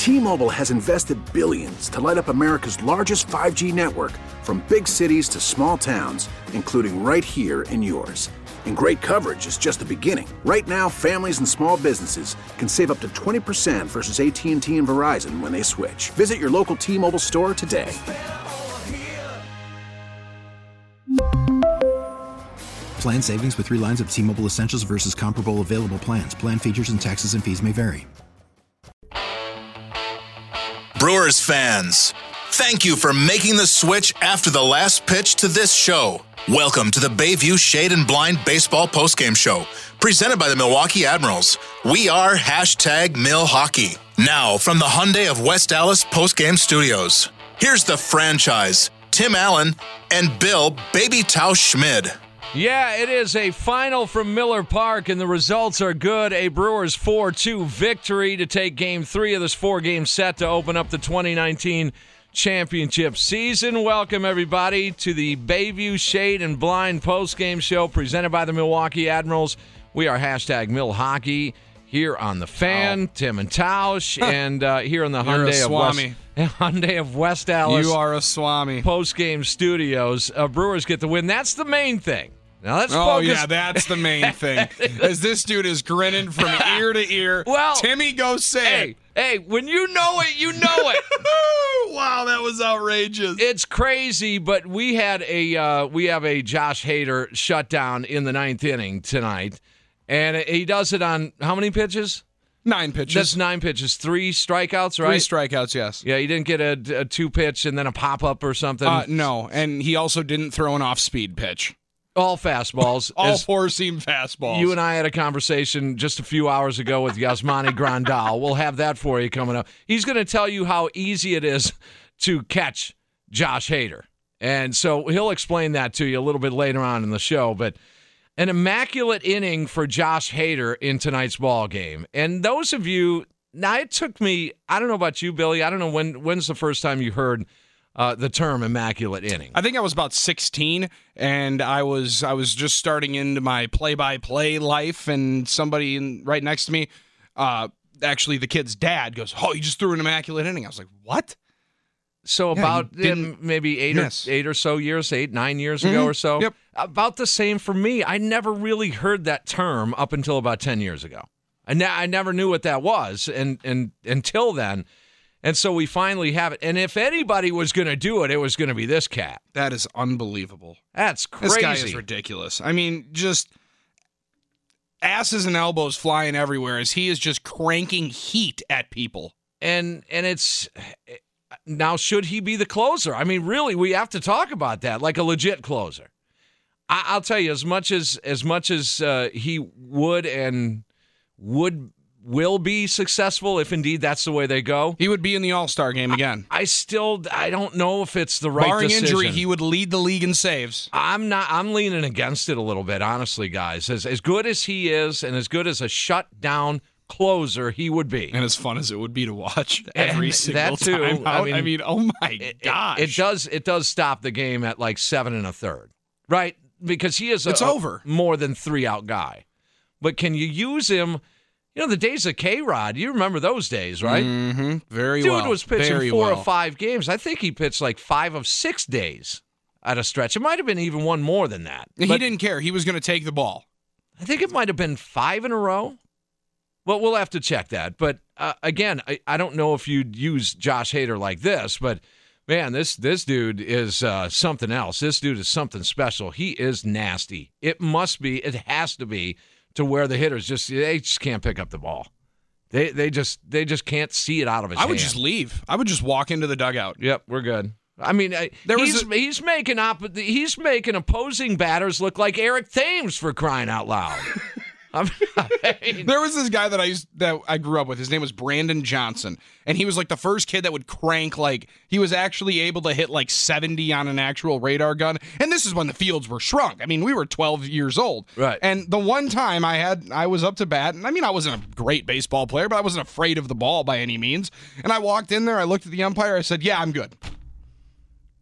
T-Mobile has invested billions to light up America's largest 5G network, from big cities to small towns, including right here in yours. And great coverage is just the beginning. Right now, families and small businesses can save up to 20% versus AT&T and Verizon when they switch. Visit your local T-Mobile store today. Plan savings with 3 lines of T-Mobile Essentials versus comparable available plans. Plan features and taxes and fees may vary. Brewers fans, thank you for making the switch after the last pitch to this show. Welcome to the Bayview Shade and Blind Baseball Postgame Show, presented by the Milwaukee Admirals. We are #MilHockey. Now, from the Hyundai of West Dallas Postgame Studios, here's the franchise, Tim Allen and Bill Baby Tausch Schmid. Yeah, it is a final from Miller Park, and the results are good. A Brewers 4-2 victory to take Game 3 of this 4-game set to open up the 2019 championship season. Welcome, everybody, to the Bayview Shade and Blind postgame show presented by the Milwaukee Admirals. We are #MilHockey here on The Fan. Tim and Tausch, and here on the Hyundai of West Dallas. You are a swami. Postgame studios. Brewers get the win. That's the main thing. Now let's focus. Oh, yeah, that's the main thing. As this dude is grinning from ear to ear. Well, Timmy, go say it. Hey, when you know it, you know it. Wow, that was outrageous. It's crazy, but we have a Josh Hader shutdown in the 9th inning tonight, and he does it on how many pitches? 9 pitches. That's 9 pitches. 3 strikeouts, right? 3 strikeouts, yes. Yeah, he didn't get a 2-pitch and then a pop-up or something? No, and he also didn't throw an off-speed pitch. All fastballs. All 4-seam fastballs. You and I had a conversation just a few hours ago with Yasmani Grandal. We'll have that for you coming up. He's going to tell you how easy it is to catch Josh Hader. And so he'll explain that to you a little bit later on in the show. But an immaculate inning for Josh Hader in tonight's ball game. And those of you, now it took me, I don't know about you, Billy, I don't know when's the first time you heard the term immaculate inning. I think I was about 16, and I was just starting into my play-by-play life, and somebody right next to me, actually the kid's dad, goes, "Oh, you just threw an immaculate inning." I was like, "What?" So about maybe 8 or so years, 9 years ago or so. Yep. About the same for me. I never really heard that term up until about 10 years ago. I never knew what that was and until then. And so we finally have it. And if anybody was going to do it, it was going to be this cat. That is unbelievable. That's crazy. This guy is ridiculous. I mean, just asses and elbows flying everywhere as he is just cranking heat at people. And it's now, should he be the closer? I mean, really, we have to talk about that, like a legit closer. I'll tell you, as much as he will be successful if indeed that's the way they go. He would be in the All-Star game again. I don't know if it's the right Barring decision. injury, he would lead the league in saves. I'm leaning against it a little bit, honestly, guys. As good as he is and as good as a shutdown closer he would be. And as fun as it would be to watch every single that too, time out. I mean, oh my gosh. It does stop the game at like 7 1/3, right? Because he is over. More than 3-out guy. But can you use him? You know, the days of K-Rod, you remember those days, right? Mm-hmm. Very Dude well. Dude was pitching Very 4 well. of 5 games. I think he pitched like 5 of 6 days at a stretch. It might have been even one more than that. He didn't care. He was going to take the ball. I think it might have been 5 in a row. Well, we'll have to check that. But, again, I don't know if you'd use Josh Hader like this, but, man, this dude is something else. This dude is something special. He is nasty. It has to be, to where the hitters they just can't pick up the ball. They just can't see it out of his hand. I would just leave. I would just walk into the dugout. Yep, we're good. I mean, he's making opposing batters look like Eric Thames, for crying out loud. There was this guy that I grew up with. His name was Brandon Johnson, and he was like the first kid that would crank, like he was actually able to hit like 70 on an actual radar gun. And this is when the fields were shrunk. I mean, we were 12 years old. Right. And the one time I was up to bat, and I mean, I wasn't a great baseball player, but I wasn't afraid of the ball by any means. And I walked in there, I looked at the umpire, I said, "Yeah, I'm good."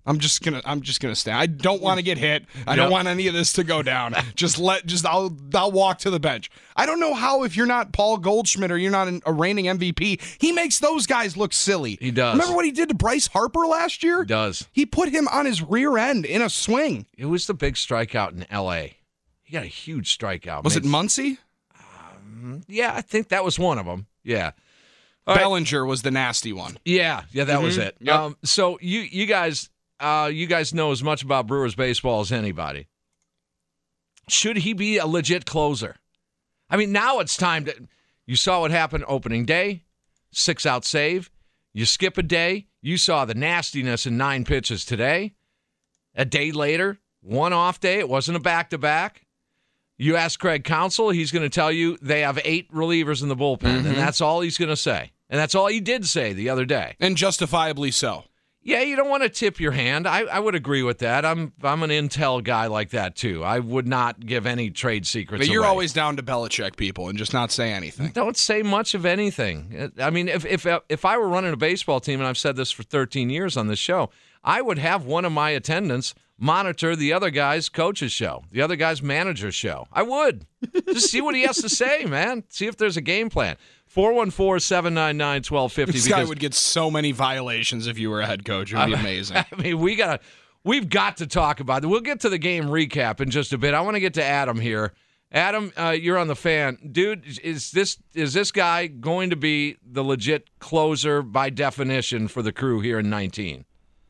I'm just gonna stay. I don't want to get hit. I don't want any of this to go down. I'll walk to the bench. I don't know how, if you're not Paul Goldschmidt or you're not a reigning MVP, he makes those guys look silly. He does. Remember what he did to Bryce Harper last year? He does. He put him on his rear end in a swing. It was the big strikeout in L.A. He got a huge strikeout. Was it Muncy? Yeah, I think that was one of them. Yeah. Bellinger was the nasty one. Yeah, that was it. Yep. So you guys know as much about Brewers baseball as anybody. Should he be a legit closer? I mean, now it's time to. You saw what happened opening day, 6-out save. You skip a day, you saw the nastiness in 9 pitches today. A day later, 1 off day. It wasn't a back-to-back. You ask Craig Counsell, he's going to tell you they have 8 relievers in the bullpen, and that's all he's going to say. And that's all he did say the other day. And justifiably so. Yeah, you don't want to tip your hand. I would agree with that. I'm an intel guy like that, too. I would not give any trade secrets But you're away. always down to Belichick people and just not say anything. Don't say much of anything. I mean, if I were running a baseball team, and I've said this for 13 years on this show, I would have one of my attendants monitor the other guy's coach's show, the other guy's manager's show. I would. Just see what he has to say, man. See if there's a game plan. 414-799-1250. This guy would get so many violations if you were a head coach. It would be amazing. I mean, we've got to talk about it. We'll get to the game recap in just a bit. I want to get to Adam here. Adam, you're on the Fan. Dude, is this guy going to be the legit closer by definition for the Crew here in 19?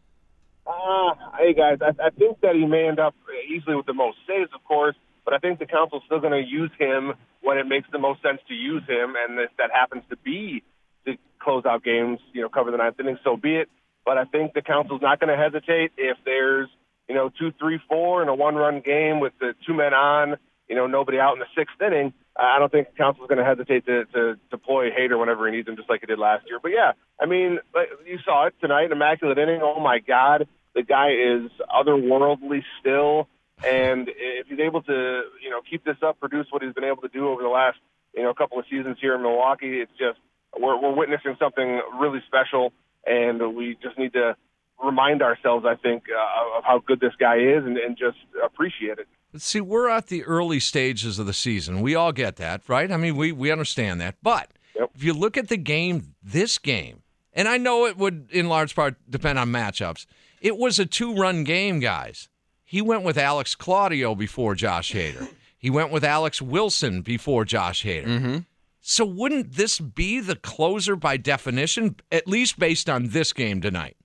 Hey, guys, I think that he may end up easily with the most saves, of course, but I think the council's still going to use him when it makes the most sense to use him, and if that happens to be to close out games, cover the 9th inning, so be it. But I think the council's not going to hesitate if there's, 2, 3, 4 in a 1-run game with the 2 men on, nobody out in the 6th inning. I don't think the council's going to hesitate to deploy Hader whenever he needs him, just like he did last year. But, yeah, I mean, you saw it tonight, an immaculate inning. Oh, my God. The guy is otherworldly still, and if he's able to, keep this up, produce what he's been able to do over the last, couple of seasons here in Milwaukee, it's just we're witnessing something really special, and we just need to remind ourselves, I think, of how good this guy is and just appreciate it. See, we're at the early stages of the season. We all get that, right? I mean, we understand that. But if you look at the game, this game, and I know it would in large part depend on matchups, it was a 2-run game, guys. He went with Alex Claudio before Josh Hader. He went with Alex Wilson before Josh Hader. Mm-hmm. So wouldn't this be the closer by definition, at least based on this game tonight?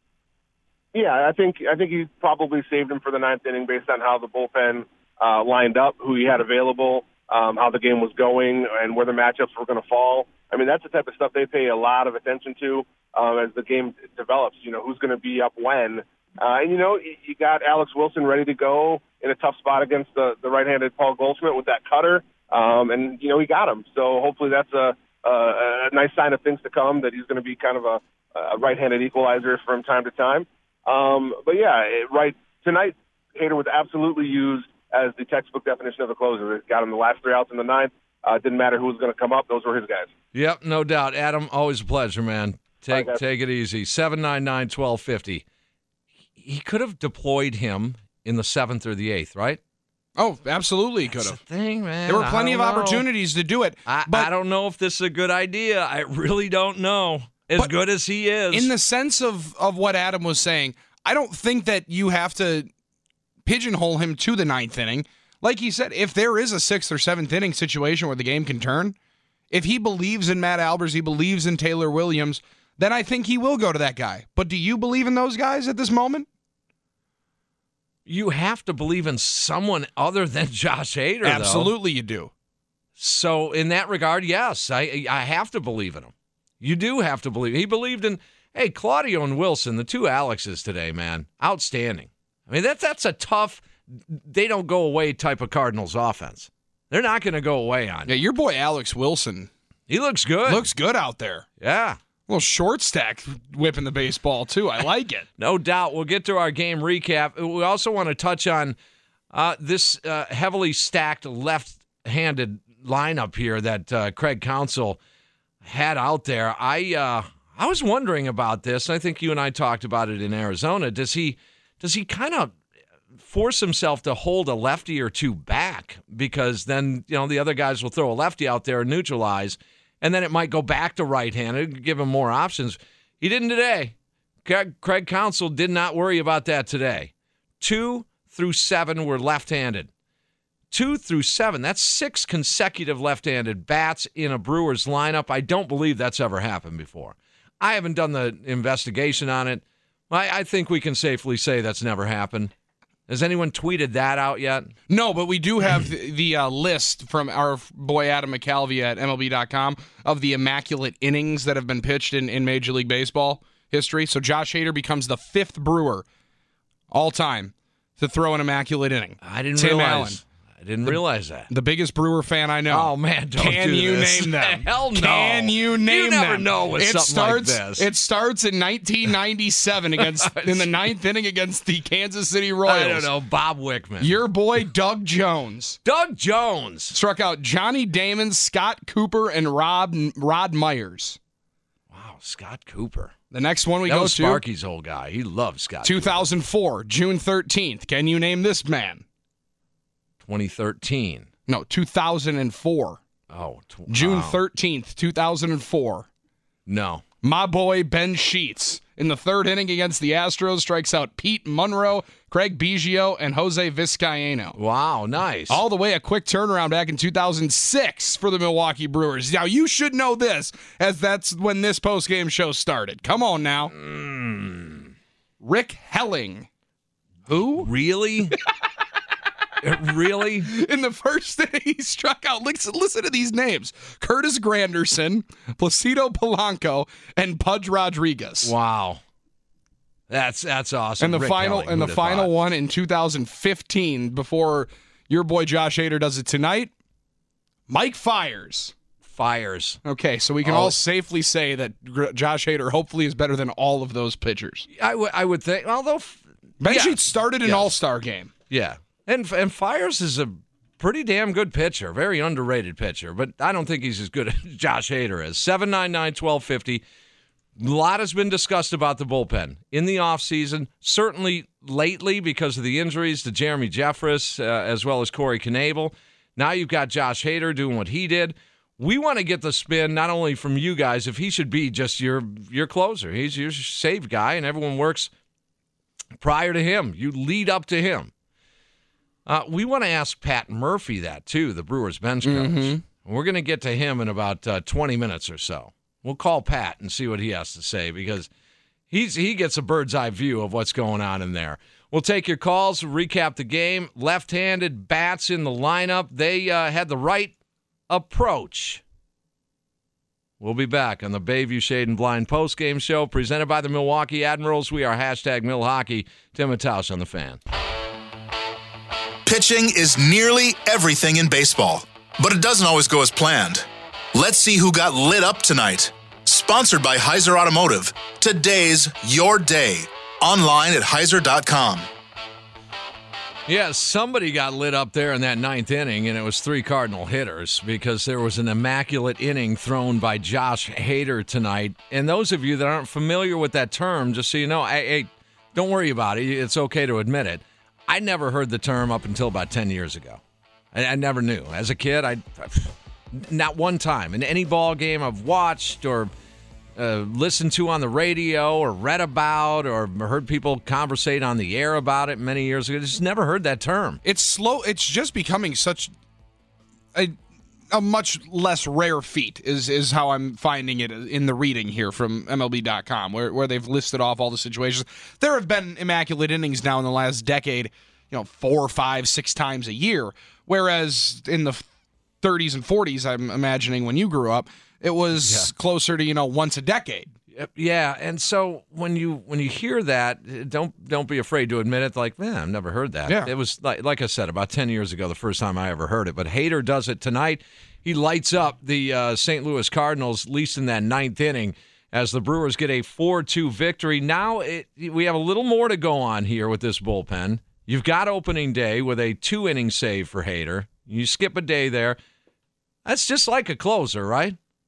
Yeah, I think he probably saved him for the 9th inning based on how the bullpen lined up, who he had available, how the game was going, and where the matchups were going to fall. I mean, that's the type of stuff they pay a lot of attention to as the game develops. Who's going to be up when. And, you got Alex Wilson ready to go in a tough spot against the right-handed Paul Goldschmidt with that cutter. And, he got him. So hopefully that's a nice sign of things to come, that he's going to be kind of a right-handed equalizer from time to time. But, yeah, tonight, Hader was absolutely used as the textbook definition of a closer. It got him the last 3 outs in the 9th. Didn't matter who was going to come up. Those were his guys. Yep, no doubt. Adam, always a pleasure, man. Take it easy. 799-1250. He could have deployed him in the 7th or the 8th, right? Oh, absolutely he could have. That's the thing, man. There were plenty of opportunities to do it. But I don't know if this is a good idea. I really don't know. As good as he is. In the sense of what Adam was saying, I don't think that you have to pigeonhole him to the 9th inning. Like he said, if there is a 6th or 7th inning situation where the game can turn, if he believes in Matt Albers, he believes in Taylor Williams, then I think he will go to that guy. But do you believe in those guys at this moment? You have to believe in someone other than Josh Hader, Absolutely you do. So in that regard, yes, I have to believe in him. You do have to believe. He believed in, Claudio and Wilson, the 2 Alexes today, man, outstanding. I mean, that's a tough, they don't go away type of Cardinals offense. They're not going to go away on you. Yeah, your boy Alex Wilson. He looks good. Looks good out there. Yeah. A little short stack whipping the baseball, too. I like it. No doubt. We'll get to our game recap. We also want to touch on this heavily stacked left-handed lineup here that Craig Counsell had out there. I I was wondering about this. I think you and I talked about it in Arizona. Does he kind of force himself to hold a lefty or two back? Because then, the other guys will throw a lefty out there and neutralize, and then it might go back to right-handed, give him more options. He didn't today. Craig Counsell did not worry about that today. 2 through 7 were left-handed. 2 through 7, that's 6 consecutive left-handed bats in a Brewers lineup. I don't believe that's ever happened before. I haven't done the investigation on it. I think we can safely say that's never happened. Has anyone tweeted that out yet? No, but we do have the list from our boy Adam McCalvey at MLB.com of the immaculate innings that have been pitched in Major League Baseball history. So Josh Hader becomes the 5th Brewer all time to throw an immaculate inning. I didn't realize that. The biggest Brewer fan I know. Oh, man, Can you name them? Hell no. Can you name them? You never know with something like this. It starts in 1997 in the 9th inning against the Kansas City Royals. I don't know, Bob Wickman. Your boy Doug Jones. Doug Jones. Struck out Johnny Damon, Scott Cooper, and Rod Myers. Wow, Scott Cooper. The next one that was Sparky's old guy. He loved Scott 2004, Cooper. June 13th. Can you name this man? 2013. No, 2004. June 13th, 2004. No. My boy Ben Sheets in the 3rd inning against the Astros strikes out Pete Monroe, Craig Biggio, and Jose Vizcaino. Wow, nice. All the way a quick turnaround back in 2006 for the Milwaukee Brewers. Now, you should know this, as that's when this postgame show started. Come on now. Rick Helling. Who? Really? Really? In the first inning, he struck out. Listen to these names: Curtis Granderson, Placido Polanco, and Pudge Rodriguez. Wow, that's awesome. And the final one in 2015, before your boy Josh Hader does it tonight. Mike Fiers. Okay, so we can all safely say that Josh Hader hopefully is better than all of those pitchers. I would think. Although Ben Sheets started an All-Star game. Yeah. And Fiers is a pretty damn good pitcher, very underrated pitcher, but I don't think he's as good as Josh Hader is. 799-1250. A lot has been discussed about the bullpen in the offseason, certainly lately because of the injuries to Jeremy Jeffress as well as Corey Knebel. Now you've got Josh Hader doing what he did. We want to get the spin not only from you guys, if he should be just your closer. He's your save guy, and everyone works prior to him. You lead up to him. We want to ask Pat Murphy that, too, the Brewers bench coach. Mm-hmm. We're going to get to him in about 20 minutes or so. We'll call Pat and see what he has to say because he gets a bird's eye view of what's going on in there. We'll take your calls, recap the game. Left-handed bats in the lineup. They had the right approach. We'll be back on the Bayview Shade and Blind postgame show presented by the Milwaukee Admirals. We are #MilHockey. Tim and Tausch on the Fan. Pitching is nearly everything in baseball, but it doesn't always go as planned. Let's see who got lit up tonight. Sponsored by Heiser Automotive. Today's your day. Online at Heiser.com. Yeah, somebody got lit up there in that 9th inning, and it was 3 Cardinal hitters because there was an immaculate inning thrown by Josh Hader tonight. And those of you that aren't familiar with that term, just so you know, hey, don't worry about it. It's okay to admit it. I never heard the term up until about 10 years ago. I never knew. As a kid, not one time in any ball game I've watched or listened to on the radio or read about or heard people conversate on the air about it many years ago. Just never heard that term. It's slow. It's just becoming such a much less rare feat is how I'm finding it in the reading here from MLB.com, where they've listed off all the situations. There have been immaculate innings now in the last decade, 4, 5, 6 times a year, whereas in the 30s and 40s, I'm imagining when you grew up, it was closer to once a decade. Yeah, and so when you hear that, don't be afraid to admit it. Like, man, I've never heard that. Yeah. It was like I said, about 10 years ago, the first time I ever heard it. But Hader does it tonight. He lights up the St. Louis Cardinals, at least in that 9th inning, as the Brewers get a 4-2 victory. Now we have a little more to go on here with this bullpen. You've got opening day with a 2-inning save for Hader. You skip a day there. That's just like a closer, right?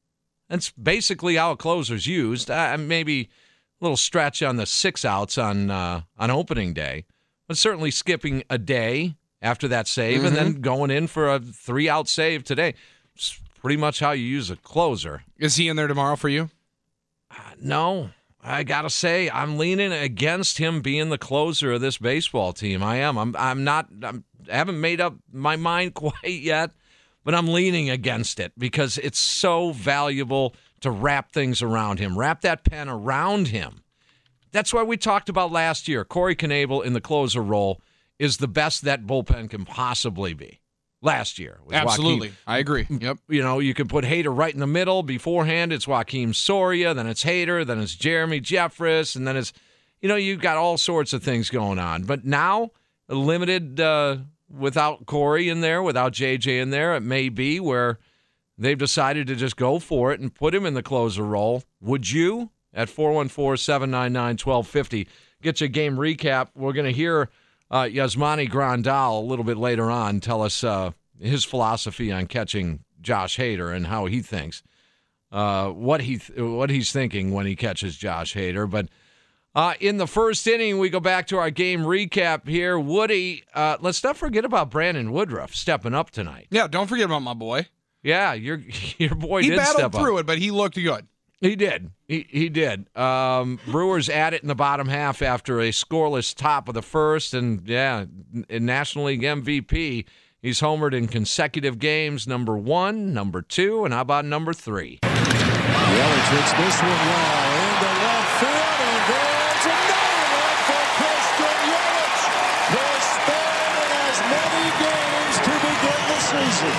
That's basically how a closer's used. Maybe a little stretch on the 6 outs on opening day, but certainly skipping a day after that save and then going in for a 3-out save today. It's pretty much how you use a closer. Is he in there tomorrow for you? No. I got to say, I'm leaning against him being the closer of this baseball team. I am. I haven't made up my mind quite yet, but I'm leaning against it because it's so valuable to wrap things around him. Wrap that pen around him. That's why we talked about last year. Corey Knebel in the closer role is the best that bullpen can possibly be. Last year. Absolutely. Joaquin. I agree. Yep. You could put Hader right in the middle. Beforehand, it's Joaquin Soria, then it's Hader, then it's Jeremy Jeffress, and then it's, you've got all sorts of things going on. But now, limited without Corey in there, without JJ in there, it may be where they've decided to just go for it and put him in the closer role. Would you? At 414-799-1250. Get you a game recap. We're going to hear Yasmani Grandal a little bit later on tell us his philosophy on catching Josh Hader and how he thinks, what he's thinking when he catches Josh Hader. But in the first inning, we go back to our game recap here. Woody, let's not forget about Brandon Woodruff stepping up tonight. Yeah, don't forget about my boy. Yeah, your boy did step up. He battled through it, but he looked good. He did. He did. Brewers at it in the bottom half after a scoreless top of the first. And, in National League MVP, he's homered in consecutive games, number 1, number 2, and how about number 3? Yelich hits this one well into left field, and there's another one for Christian Yelich. His third in as many games to begin the season.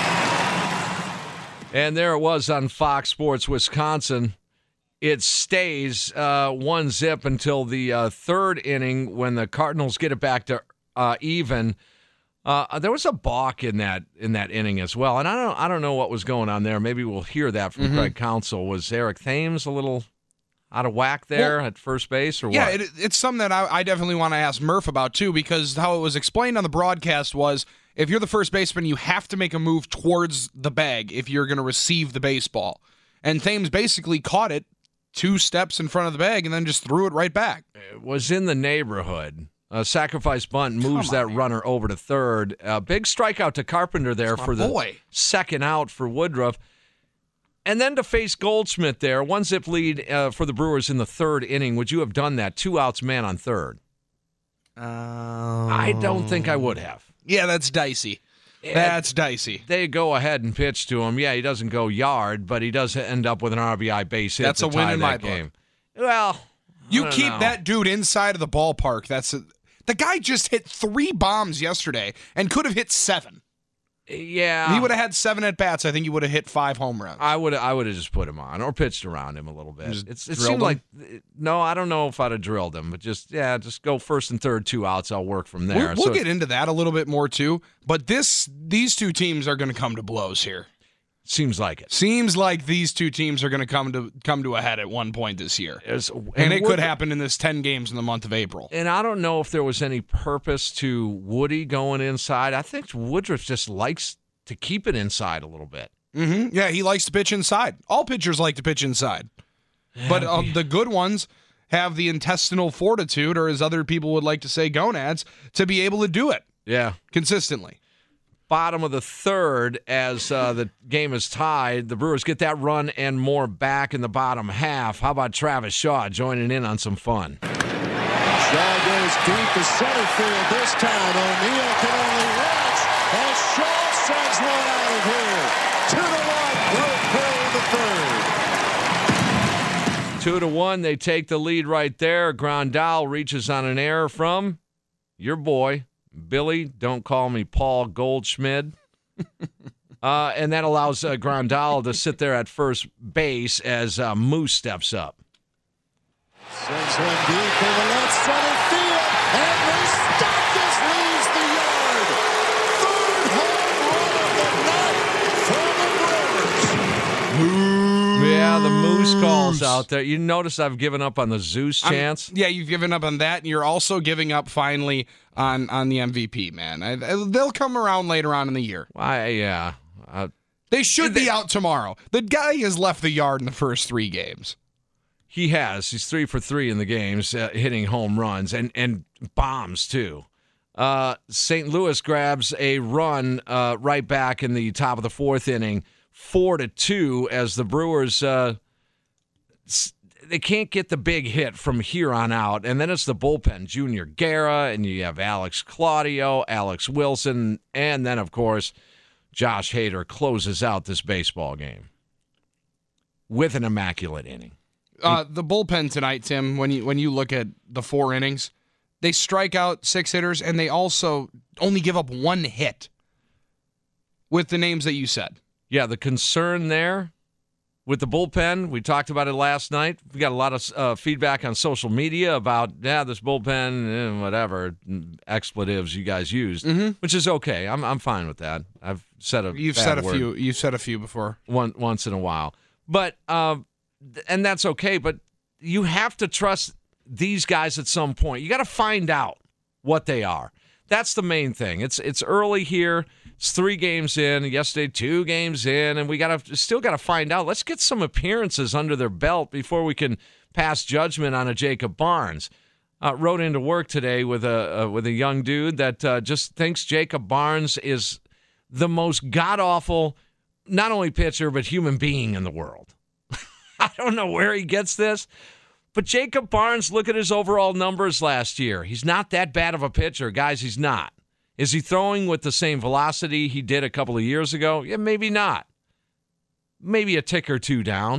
And there it was on Fox Sports Wisconsin. It stays 1-0 until the third inning when the Cardinals get it back to even. There was a balk in that inning as well, and I don't know what was going on there. Maybe we'll hear that from Craig Counsell. Was Eric Thames a little out of whack there at first base, or what? Yeah, it's something that I definitely want to ask Murph about too, because how it was explained on the broadcast was if you're the first baseman, you have to make a move towards the bag if you're going to receive the baseball, and Thames basically caught it 2 steps in front of the bag and then just threw it right back. It was in the neighborhood. A sacrifice bunt moves that runner over to third. A big strikeout to Carpenter there for the second out for Woodruff. And then to face Goldschmidt there, 1-0 lead for the Brewers in the third inning. Would you have done that? 2 outs, man on third. I don't think I would have. Yeah, that's dicey. That's dicey. They go ahead and pitch to him. Yeah, he doesn't go yard, but he does end up with an RBI base hit. That's to a win tie in that my game. book. Well, you keep that dude inside of the ballpark. The guy just hit 3 bombs yesterday and could have hit 7. Yeah, he would have had 7 at bats. I think he would have hit 5 home runs. I would have just put him on or pitched around him a little bit. It seemed like no, I don't know if I'd have drilled him, but just go first and third, 2 outs. I'll work from there. We'll get into that a little bit more too. But these 2 teams are going to come to blows here. Seems like it. Seems like these 2 teams are going to come to a head at one point this year. And it could happen in this 10 games in the month of April. And I don't know if there was any purpose to Woody going inside. I think Woodruff just likes to keep it inside a little bit. Mm-hmm. Yeah, he likes to pitch inside. All pitchers like to pitch inside. But the good ones have the intestinal fortitude, or as other people would like to say, gonads, to be able to do it. Yeah. Consistently. Bottom of the third as the game is tied. The Brewers get that run and more back in the bottom half. How about Travis Shaw joining in on some fun? Shaw goes deep to center field this time. O'Neill can only watch, and Shaw sends one out of here. 2-1, Grove Hill in the third. 2-1, they take the lead right there. Grandal reaches on an error from your boy, Billy, don't call me Paul Goldschmidt. And that allows Grandal to sit there at first base as Moose steps up. Sends one deep for the left center field, and Moustakas leaves the yard. Third home run of the night for the Brewers. Yeah, the Moose calls out there. You notice I've given up on the Zeus chance? Yeah, you've given up on that, and you're also giving up finally on the MVP, man. They'll come around later on in the year. Yeah. They should be out tomorrow. The guy has left the yard in the first 3 games. He has. He's 3 for 3 in the games, hitting home runs and bombs, too. St. Louis grabs a run right back in the top of the 4th inning, 4-2, as the Brewers, they can't get the big hit from here on out. And then it's the bullpen, Junior Guerra, and you have Alex Claudio, Alex Wilson, and then, of course, Josh Hader closes out this baseball game with an immaculate inning. The bullpen tonight, Tim, when you look at the 4 innings, they strike out 6 hitters, and they also only give up 1 hit with the names that you said. Yeah, the concern there with the bullpen, we talked about it last night. We got a lot of feedback on social media about, this bullpen, whatever, expletives you guys used, which is okay. I'm fine with that. I've said You've said a few before. Once in a while. But and that's okay, but you have to trust these guys at some point. You got to find out what they are. That's the main thing. It's early here. It's 3 games in. Yesterday, 2 games in, and we still got to find out. Let's get some appearances under their belt before we can pass judgment on a Jacob Barnes. Rode into work today with a young dude that just thinks Jacob Barnes is the most god-awful, not only pitcher, but human being in the world. I don't know where he gets this, but Jacob Barnes, look at his overall numbers last year. He's not that bad of a pitcher. Guys, he's not. Is he throwing with the same velocity he did a couple of years ago? Yeah, maybe not. Maybe a tick or 2 down.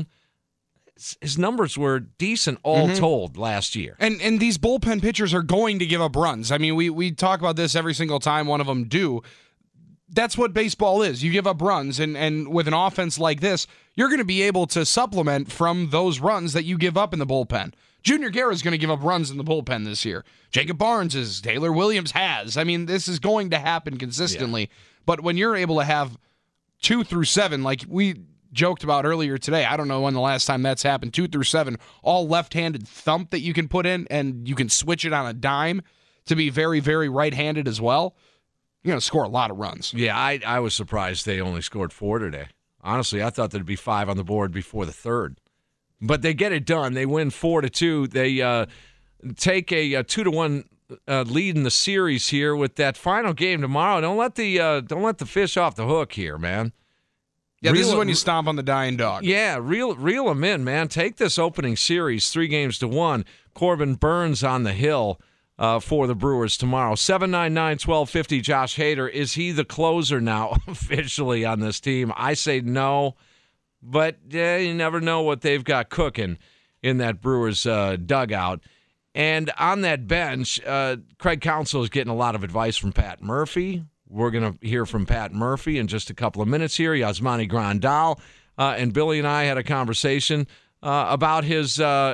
His numbers were decent all told last year. And these bullpen pitchers are going to give up runs. I mean, we talk about this every single time one of them do. That's what baseball is. You give up runs, and with an offense like this, you're going to be able to supplement from those runs that you give up in the bullpen. Junior Guerra is going to give up runs in the bullpen this year. Jacob Barnes is. Taylor Williams has. I mean, this is going to happen consistently. Yeah. But when you're able to have 2 through 7, like we joked about earlier today, I don't know when the last time that's happened, 2 through 7, all left-handed thump that you can put in, and you can switch it on a dime to be very, very right-handed as well, you're going to score a lot of runs. Yeah, I was surprised they only scored 4 today. Honestly, I thought there'd be 5 on the board before the 3rd. But they get it done. They win 4-2. They take a 2-1 lead in the series here with that final game tomorrow. Don't let the fish off the hook here, man. Yeah, this is when you stomp on the dying dog. Yeah, reel them in, man. Take this opening series 3-1. Corbin Burns on the hill for the Brewers tomorrow. 799-1250, Josh Hader. Is he the closer now officially on this team? I say no. But you never know what they've got cooking in that Brewers dugout. And on that bench, Craig Counsell is getting a lot of advice from Pat Murphy. We're going to hear from Pat Murphy in just a couple of minutes here. Yasmani Grandal and Billy and I had a conversation about his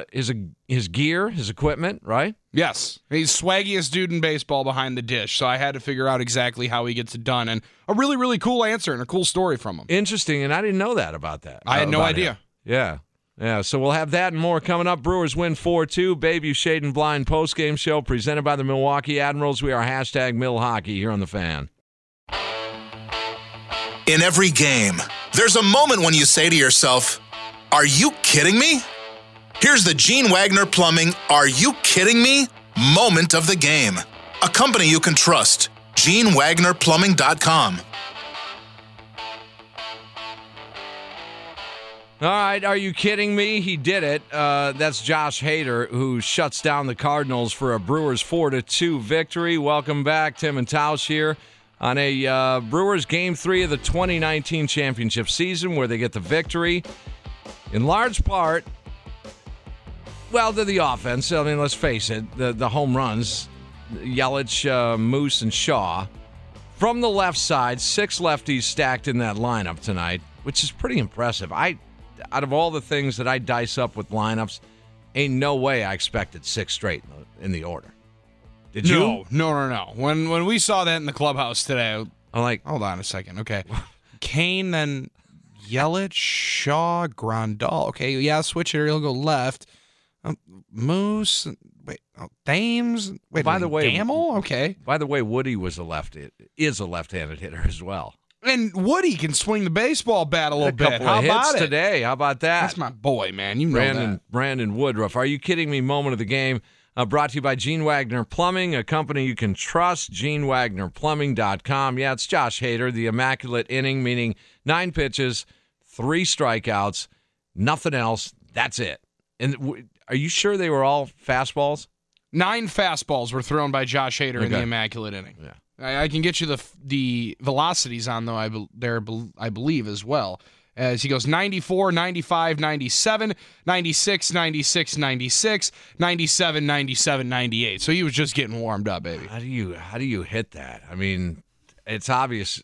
gear, his equipment, right? Yes. He's swaggiest dude in baseball behind the dish, so I had to figure out exactly how he gets it done. And a really, really cool answer and a cool story from him. Interesting, and I didn't know that about that. I had no idea. Him. Yeah, so we'll have that and more coming up. Brewers win 4-2. Bayview Shade and Blind postgame show presented by the Milwaukee Admirals. We are #MilHockey here on The Fan. In every game, there's a moment when you say to yourself, "Are you kidding me?" Here's the Gene Wagner Plumbing "Are you kidding me?" moment of the game. A company you can trust. GeneWagnerPlumbing.com. All right, are you kidding me? He did it. That's Josh Hader, who shuts down the Cardinals for a Brewers 4-2 victory. Welcome back, Tim and Tausch here on a Brewers Game 3 of the 2019 championship season, where they get the victory in large part, well, to the offense. I mean, let's face it, the home runs, Yelich, Moose, and Shaw. From the left side, 6 lefties stacked in that lineup tonight, which is pretty impressive. Out of all the things that I dice up with lineups, ain't no way I expected 6 straight in the order. Did you? No. When we saw that in the clubhouse today, I'm like, hold on a second. Okay. Kane, then Yelich, Shaw, Grandal. Okay, yeah, switch here. He'll go left. Moose. Wait, Thames. Wait, by the way, Gamble. Okay. By the way, Woody is a left-handed hitter as well. And Woody can swing the baseball bat a little bit. Couple How of about hits it? today. How about that? That's my boy, man. You know that. Brandon Woodruff. Are you kidding me? Moment of the game. Brought to you by Gene Wagner Plumbing, a company you can trust. GeneWagnerPlumbing.com. Yeah, it's Josh Hader, the immaculate inning, meaning 9 pitches, 3 strikeouts, nothing else. That's it. And are you sure they were all fastballs? 9 fastballs were thrown by Josh Hader in the immaculate inning. Yeah. I can get you the velocities on, though, I believe, as well. As he goes 94, 95, 97, 96, 96, 96, 97, 97, 98. So he was just getting warmed up, baby. How do you hit that? I mean, it's obvious.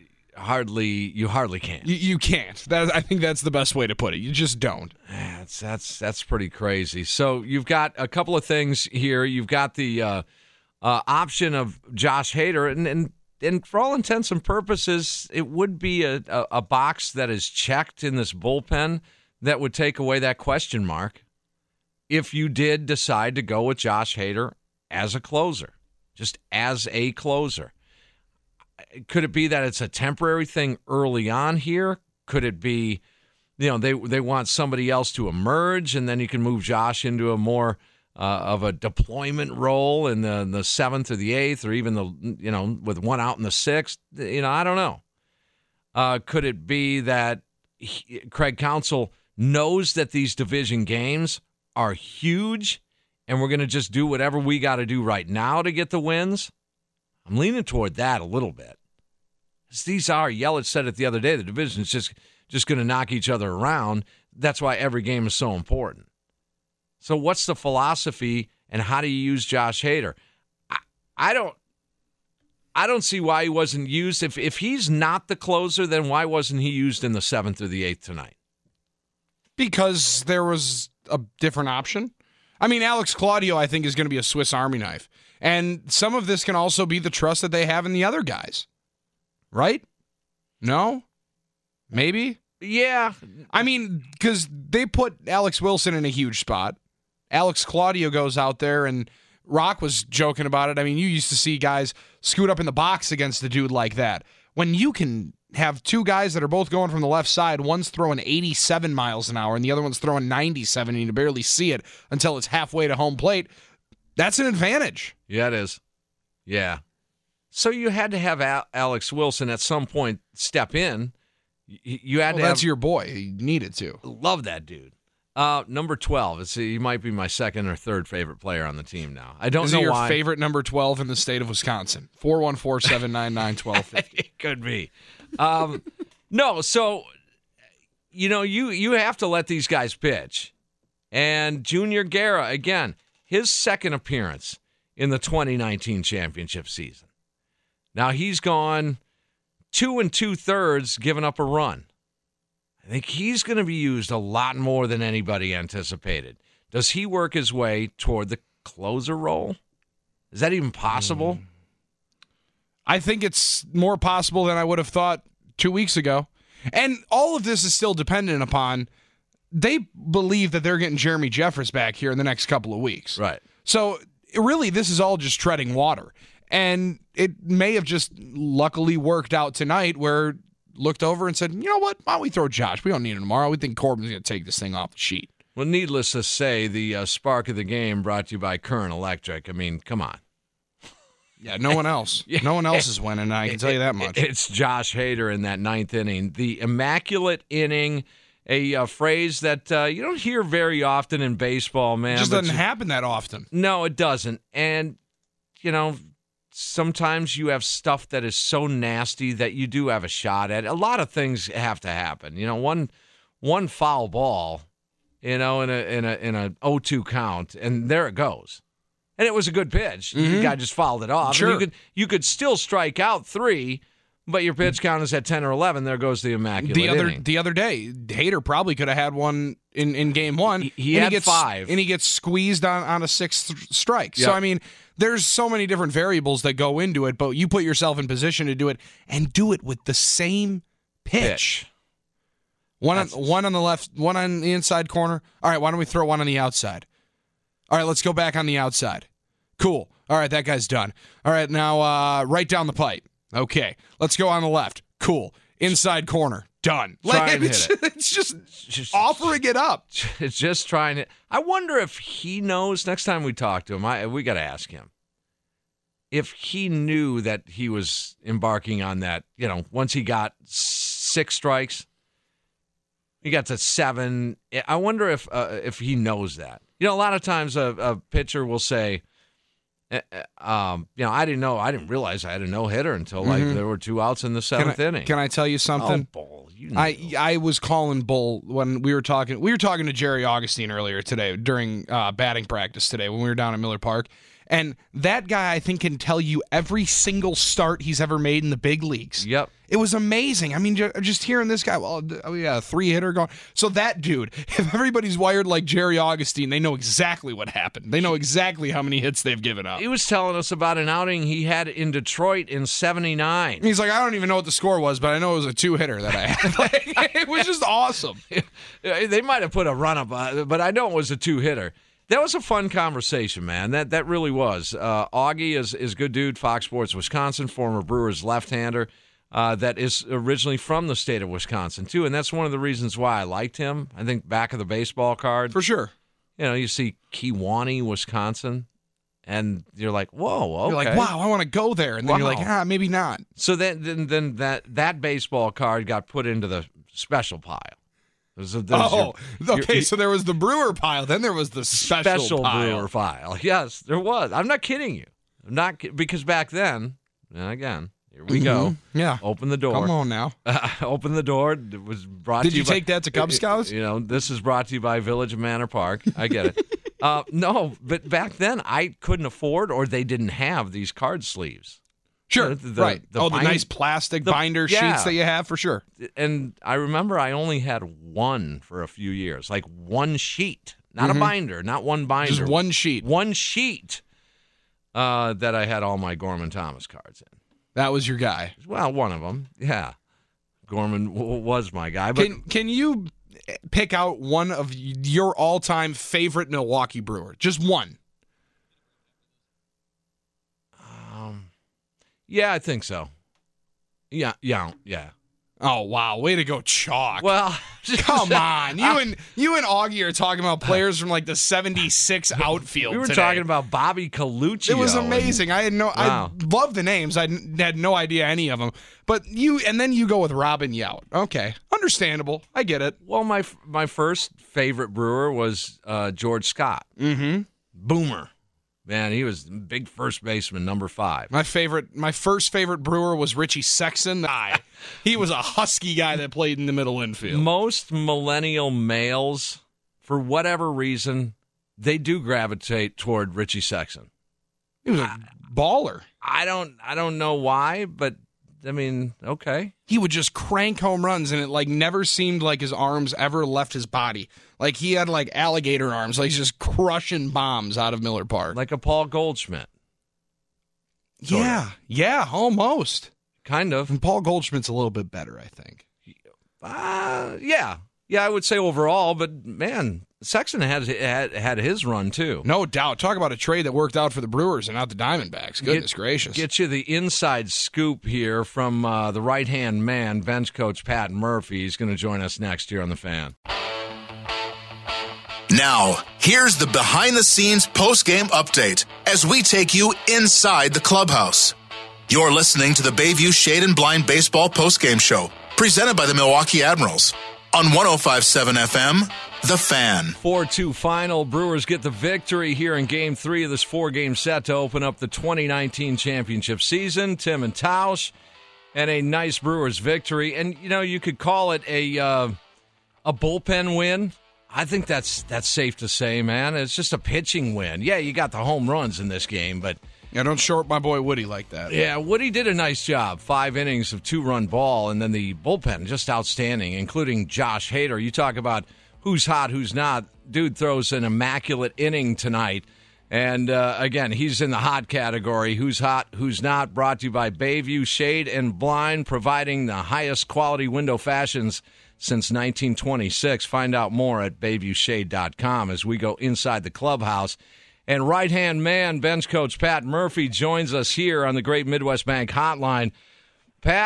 You hardly can. You can't. I think that's the best way to put it. You just don't. That's pretty crazy. So you've got a couple of things here. You've got the option of Josh Hader, and for all intents and purposes, it would be a box that is checked in this bullpen that would take away that question mark if you did decide to go with Josh Hader as a closer, just as a closer. Could it be that it's a temporary thing early on here? Could it be, they want somebody else to emerge, and then you can move Josh into a more of a deployment role in the 7th or the 8th, or even with one out in the 6th. I don't know. Could it be that Craig Counsell knows that these division games are huge, and we're going to just do whatever we got to do right now to get the wins? I'm leaning toward that a little bit. These are, Yelich said it the other day, the division's just going to knock each other around. That's why every game is so important. So what's the philosophy, and how do you use Josh Hader? I don't see why he wasn't used. If he's not the closer, then why wasn't he used in the 7th or the 8th tonight? Because there was a different option. I mean, Alex Claudio, I think, is going to be a Swiss Army knife. And some of this can also be the trust that they have in the other guys. Right? No? Maybe? Yeah. I mean, because they put Alex Wilson in a huge spot. Alex Claudio goes out there, and Rock was joking about it. I mean, you used to see guys scoot up in the box against a dude like that. When you can have 2 guys that are both going from the left side, one's throwing 87 miles an hour and the other one's throwing 97, and you barely see it until it's halfway to home plate, that's an advantage. Yeah, it is. Yeah. So you had to have Alex Wilson at some point step in. You had to that's your boy. You needed to. Love that dude. Number 12. He might be my second or third favorite player on the team now. I don't know why. Is he your favorite number 12 in the state of Wisconsin? 414-799-1250. It could be. No, so, you have to let these guys pitch. And Junior Guerra, again, his second appearance in the 2019 championship season. Now, he's gone 2 2/3, giving up a run. I think he's going to be used a lot more than anybody anticipated. Does he work his way toward the closer role? Is that even possible? I think it's more possible than I would have thought 2 weeks ago. And all of this is still dependent upon, they believe that they're getting Jeremy Jeffress back here in the next couple of weeks. Right. So really, this is all just treading water. And it may have just luckily worked out tonight where looked over and said, you know what, why don't we throw Josh? We don't need him tomorrow. We think Corbin's going to take this thing off the sheet. Well, needless to say, the spark of the game brought to you by Current Electric. I mean, come on. Yeah, no one else. No one else is winning, I can tell you that much. It's Josh Hader in that 9th inning. The immaculate inning, a phrase that you don't hear very often in baseball, man. It just doesn't happen that often. No, it doesn't. And, sometimes you have stuff that is so nasty that you do have a shot at. A lot of things have to happen. One foul ball, in a 0-2 count, and there it goes. And it was a good pitch. Mm-hmm. The guy just fouled it off. Sure. You could still strike out 3, but your pitch count is at 10 or 11. There goes the immaculate inning. The other day, Hader probably could have had one in game 1. He had 5. And he gets squeezed on a 6th strike. Yep. So, I mean, there's so many different variables that go into it, but you put yourself in position to do it and do it with the same pitch. One on the left, one on the inside corner. All right, why don't we throw one on the outside? All right, let's go back on the outside. Cool. All right, that guy's done. All right, now right down the pipe. Okay, let's go on the left. Cool. Inside corner. Done. Try and it's, hit it. It's just offering it up. It's just trying to. I wonder if he knows. Next time we talk to him, we got to ask him if he knew that he was embarking on that. Once he got 6 strikes, he got to 7. I wonder if he knows that. A lot of times a pitcher will say, I didn't know. I didn't realize I had a no-hitter until there were 2 outs in the 7th inning. Can I tell you something? Oh, Bull, I was calling Bull when we were talking. We were talking to Jerry Augustine earlier today during batting practice today when we were down at Miller Park. And that guy, I think, can tell you every single start he's ever made in the big leagues. Yep. It was amazing. I mean, just hearing this guy, we got a 3-hitter going. So that dude, if everybody's wired like Jerry Augustine, they know exactly what happened. They know exactly how many hits they've given up. He was telling us about an outing he had in Detroit in '79. He's like, I don't even know what the score was, but I know it was a 2-hitter that I had. It was just awesome. They might have put a run up, but I know it was a 2-hitter. That was a fun conversation, man. That really was. Augie is good dude, Fox Sports Wisconsin, former Brewers left-hander that is originally from the state of Wisconsin, too. And that's one of the reasons why I liked him. I think back of the baseball card. For sure. You see Kewaunee, Wisconsin, and you're like, whoa, okay. You're like, wow, I want to go there. And then you're like, maybe not. So then that baseball card got put into the special pile. Okay. So there was the Brewer pile, then there was the special pile. Brewer pile. Yes, there was. I'm not kidding you. Because back then, and again, here we go. Yeah. Open the door. Come on now. Open the door. It was brought Did to you. Did you take that to Cub Scouts? This is brought to you by Village of Manor Park. I get it. No, but back then I couldn't afford, or they didn't have these card sleeves. Sure, right. The nice plastic binder sheets that you have, for sure. And I remember I only had one for a few years, like one sheet, not a binder, not one binder. Just one sheet. One sheet that I had all my Gorman Thomas cards in. That was your guy? Well, one of them, yeah. Gorman was my guy. But Can you pick out one of your all-time favorite Milwaukee Brewer? Just one. Yeah, I think so. Yeah. Oh, wow. Way to go, Chalk. Well, come on. You and Augie are talking about players from like the 76 outfield We were today. talking about Bobby Colucci. It was amazing. I love the names. I had no idea any of them. But then you go with Robin Yount. Okay. Understandable. I get it. Well, my first favorite Brewer was George Scott. Mm-hmm. Boomer. Man, he was big first baseman, number 5. My first favorite Brewer was Richie Sexton. He was a husky guy that played in the middle infield. Most millennial males, for whatever reason, they do gravitate toward Richie Sexton. He was a baller. I don't know why, but I mean, okay. He would just crank home runs, and it never seemed like his arms ever left his body. Like he had alligator arms, he's just crushing bombs out of Miller Park. Like a Paul Goldschmidt. Yeah, almost. Kind of. And Paul Goldschmidt's a little bit better, I think. Yeah, I would say overall, but man, Sexton had his run too. No doubt. Talk about a trade that worked out for the Brewers and not the Diamondbacks. Goodness gracious. Get you the inside scoop here from the right-hand man, bench coach Pat Murphy. He's going to join us next here on The Fan. Now, here's the behind-the-scenes post-game update as we take you inside the clubhouse. You're listening to the Bayview Shade and Blind Baseball post-game show, presented by the Milwaukee Admirals on 105.7 FM, The Fan. 4-2 final. Brewers get the victory here in Game 3 of this 4-game set to open up the 2019 championship season. Tim and Tausch, and a nice Brewers victory. And, you could call it a bullpen win. I think that's safe to say, man. It's just a pitching win. Yeah, you got the home runs in this game, but... Yeah, don't short my boy Woody like that. Yeah, Woody did a nice job. 5 innings of 2-run ball, and then the bullpen, just outstanding, including Josh Hader. You talk about who's hot, who's not. Dude throws an immaculate inning tonight. And, again, he's in the hot category. Who's hot, who's not, brought to you by Bayview Shade and Blind, providing the highest quality window fashions since 1926. Find out more at BayviewShade.com as we go inside the clubhouse. And right-hand man, bench coach Pat Murphy, joins us here on the Great Midwest Bank Hotline. Pat,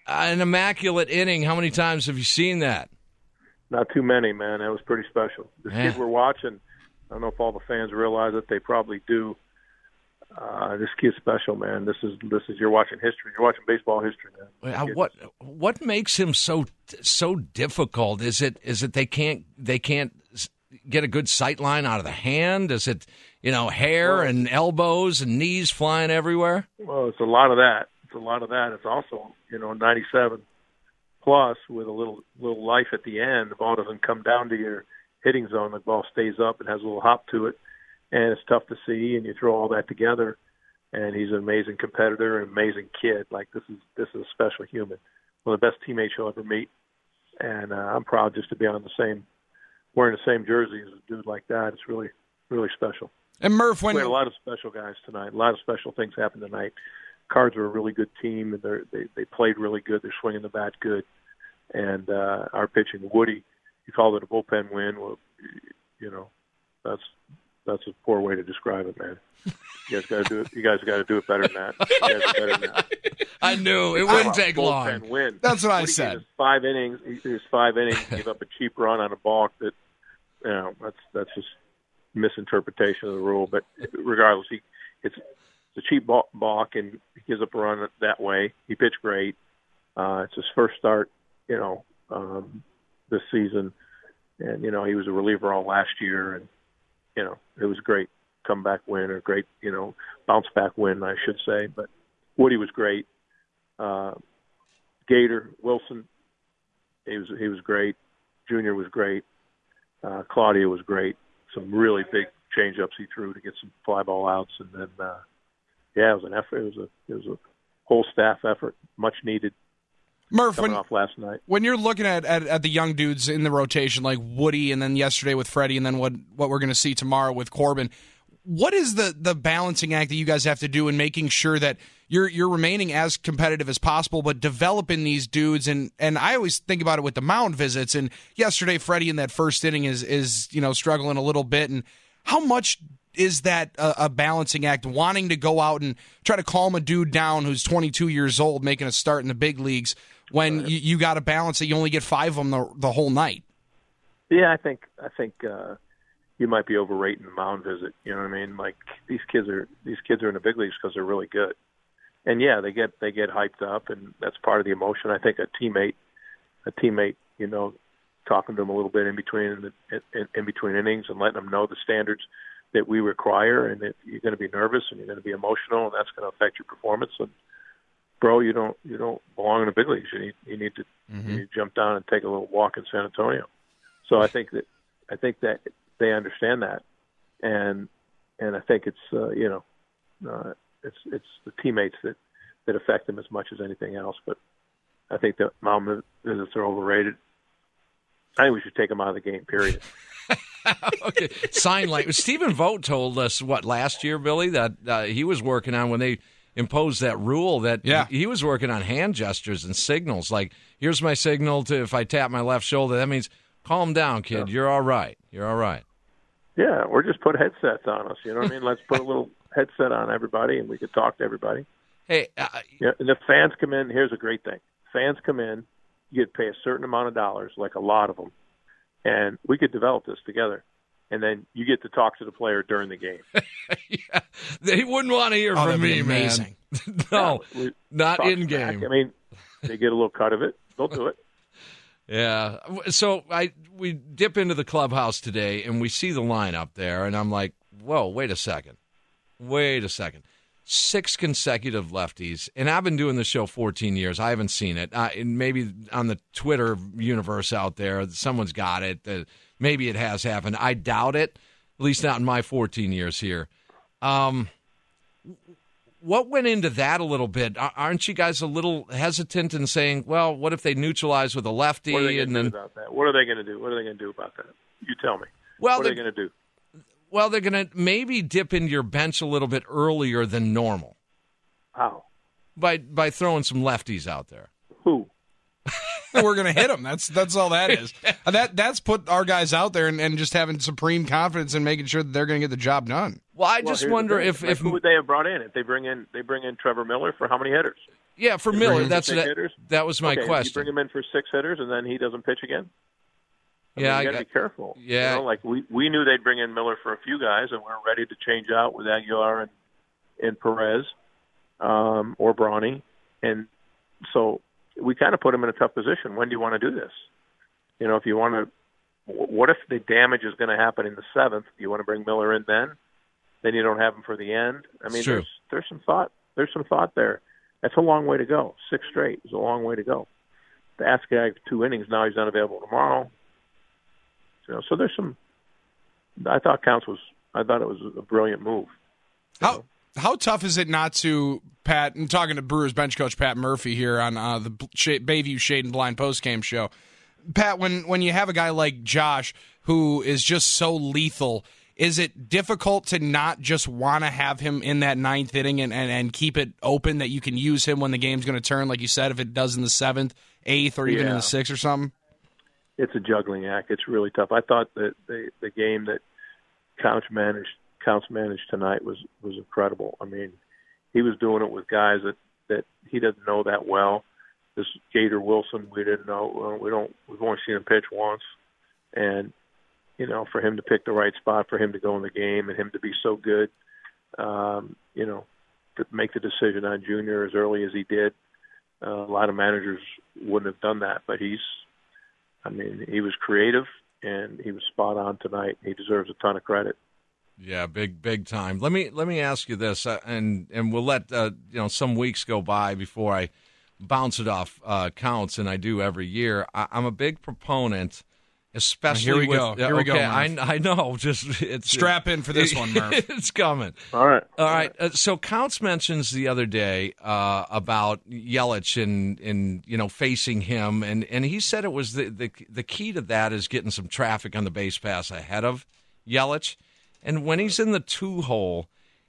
An immaculate inning. How many times have you seen that? Not too many, man. That was pretty special. This kid we're watching, I don't know if all the fans realize it. They probably do. This kid's special, man. This is you're watching history. You're watching baseball history, man. What makes him so difficult? Is it they can't get a good sight line out of the hand? Is it hair and elbows and knees flying everywhere? Well, it's a lot of that. It's also 97 plus with a little life at the end. The ball doesn't come down to your hitting zone. The ball stays up and has a little hop to it, and it's tough to see. And you throw all that together, and he's an amazing competitor, an amazing kid. Like this is a special human, one of the best teammates you'll ever meet. And I'm proud just to be wearing the same jersey as a dude like that. It's really, really special. And Murph, we had a lot of special guys tonight. A lot of special things happened tonight. Cards are a really good team, and they played really good. They're swinging the bat good, and our pitching, Woody, you called it a bullpen win. Well, that's a poor way to describe it, man. You guys got to do it. You guys got to do it better than that. You guys are better than that. I knew it wouldn't take long. Win. That's what I said. He 5 innings. Gave up a cheap run on a balk that, that's just misinterpretation of the rule. But regardless, it's a cheap balk, and he gives up a run that way. He pitched great. It's his first start, this season, and he was a reliever all last year, and it was a great comeback win, or great bounce back win, I should say. But Woody was great. Gator Wilson, he was great. Junior was great. Claudio was great. Some really big change-ups he threw to get some fly ball outs, and then it was an effort. It was a whole staff effort, much needed. Murph, coming off last night. When you're looking at the young dudes in the rotation, like Woody, and then yesterday with Freddie, and then what we're going to see tomorrow with Corbin, what is the balancing act that you guys have to do in making sure that you're remaining as competitive as possible, but developing these dudes? And I always think about it with the mound visits. And yesterday, Freddie in that first inning is struggling a little bit. And how much is that a balancing act, wanting to go out and try to calm a dude down who's 22 years old, making a start in the big leagues, when you got to balance that you only get 5 of them the whole night? Yeah, I think you might be overrating the mound visit. You know what I mean? Like these kids are in the big leagues because they're really good, and yeah, they get hyped up, and that's part of the emotion. I think a teammate, talking to them a little bit in between innings and letting them know the standards that we require, and that you're going to be nervous and you're going to be emotional, and that's going to affect your performance. And bro, you don't belong in the big leagues. You need to jump down and take a little walk in San Antonio. So I think that they understand that, and I think it's it's the teammates that affect them as much as anything else. But I think that mound visits are overrated. I think we should take them out of the game, period. Okay. Sign language. Stephen Vogt told us, last year, Billy, that he was working on when they imposed that rule, that he was working on hand gestures and signals. Like, here's my signal to if I tap my left shoulder, that means calm down, kid. Yeah. You're all right. You're all right. Yeah, or just put headsets on us. You know what I mean? Let's put a little headset on everybody, and we could talk to everybody. Hey, and if fans come in, here's a great thing. Fans come in, you get to pay a certain amount of dollars, like a lot of them, and we could develop this together. And then you get to talk to the player during the game. Yeah, they wouldn't want to hear from me, amazing. Man. No, not in game. I mean, they get a little cut of it. They'll do it. Yeah. So we dip into the clubhouse today, and we see the lineup there, and I'm like, whoa, wait a second. 6 consecutive lefties, and I've been doing the show 14 years. I haven't seen it. And maybe on the Twitter universe out there, someone's got it. Maybe it has happened. I doubt it, at least not in my 14 years here. What went into that a little bit? Aren't you guys a little hesitant in saying, well, what if they neutralize with a lefty? What are they going to do about that? What are they going to do? What are they going to do about that? You tell me. Well, what are they going to do? Well, they're going to maybe dip into your bench a little bit earlier than normal. How? By throwing some lefties out there. Who? We're going to hit them. That's all that is. That's put our guys out there and just having supreme confidence in making sure that they're going to get the job done. Well, I just wonder if who would they have brought in? If they bring in Trevor Miller for how many hitters? Yeah, for You Miller, bring him for 6 hitters? that was my Okay, question. You bring him in for 6 hitters, and then he doesn't pitch again? You got to be careful. Yeah. Like we knew they'd bring in Miller for a few guys, and we're ready to change out with Aguilar and Perez or Brawny. And so we kind of put him in a tough position. When do you want to do this? If you want to, what if the damage is going to happen in the 7th? Do you want to bring Miller in then? Then you don't have him for the end. I mean, there's some thought. There's some thought there. That's a long way to go. 6 straight is a long way to go. To ask a guy 2 innings, now he's unavailable tomorrow. So there's some. I thought it was a brilliant move. How tough is it not to, Pat? I'm talking to Brewers bench coach Pat Murphy here on the Bayview Shade and Blind postgame show. Pat, when you have a guy like Josh who is just so lethal, is it difficult to not just want to have him in that 9th inning and keep it open that you can use him when the game's going to turn, like you said, if it does in the 7th, 8th, or even in the 6th or something? It's a juggling act. It's really tough. I thought that the game that Counts managed tonight was incredible. I mean, he was doing it with guys that he doesn't know that well. This Gator Wilson, we didn't know. We've only seen him pitch once, and for him to pick the right spot for him to go in the game and him to be so good, to make the decision on Junior as early as he did. A lot of managers wouldn't have done that, but he was creative and he was spot on tonight. He deserves a ton of credit. Yeah, big time. Let me ask you this, and we'll let some weeks go by before I bounce it off Counts, and I do every year. I'm a big proponent. Especially Here we go. I know. Just strap in for this one, Murph. It's coming. All right. So Counts mentions the other day about Yelich and facing him, and he said it was the key to that is getting some traffic on the base pass ahead of Yelich, and when he's in the 2-hole.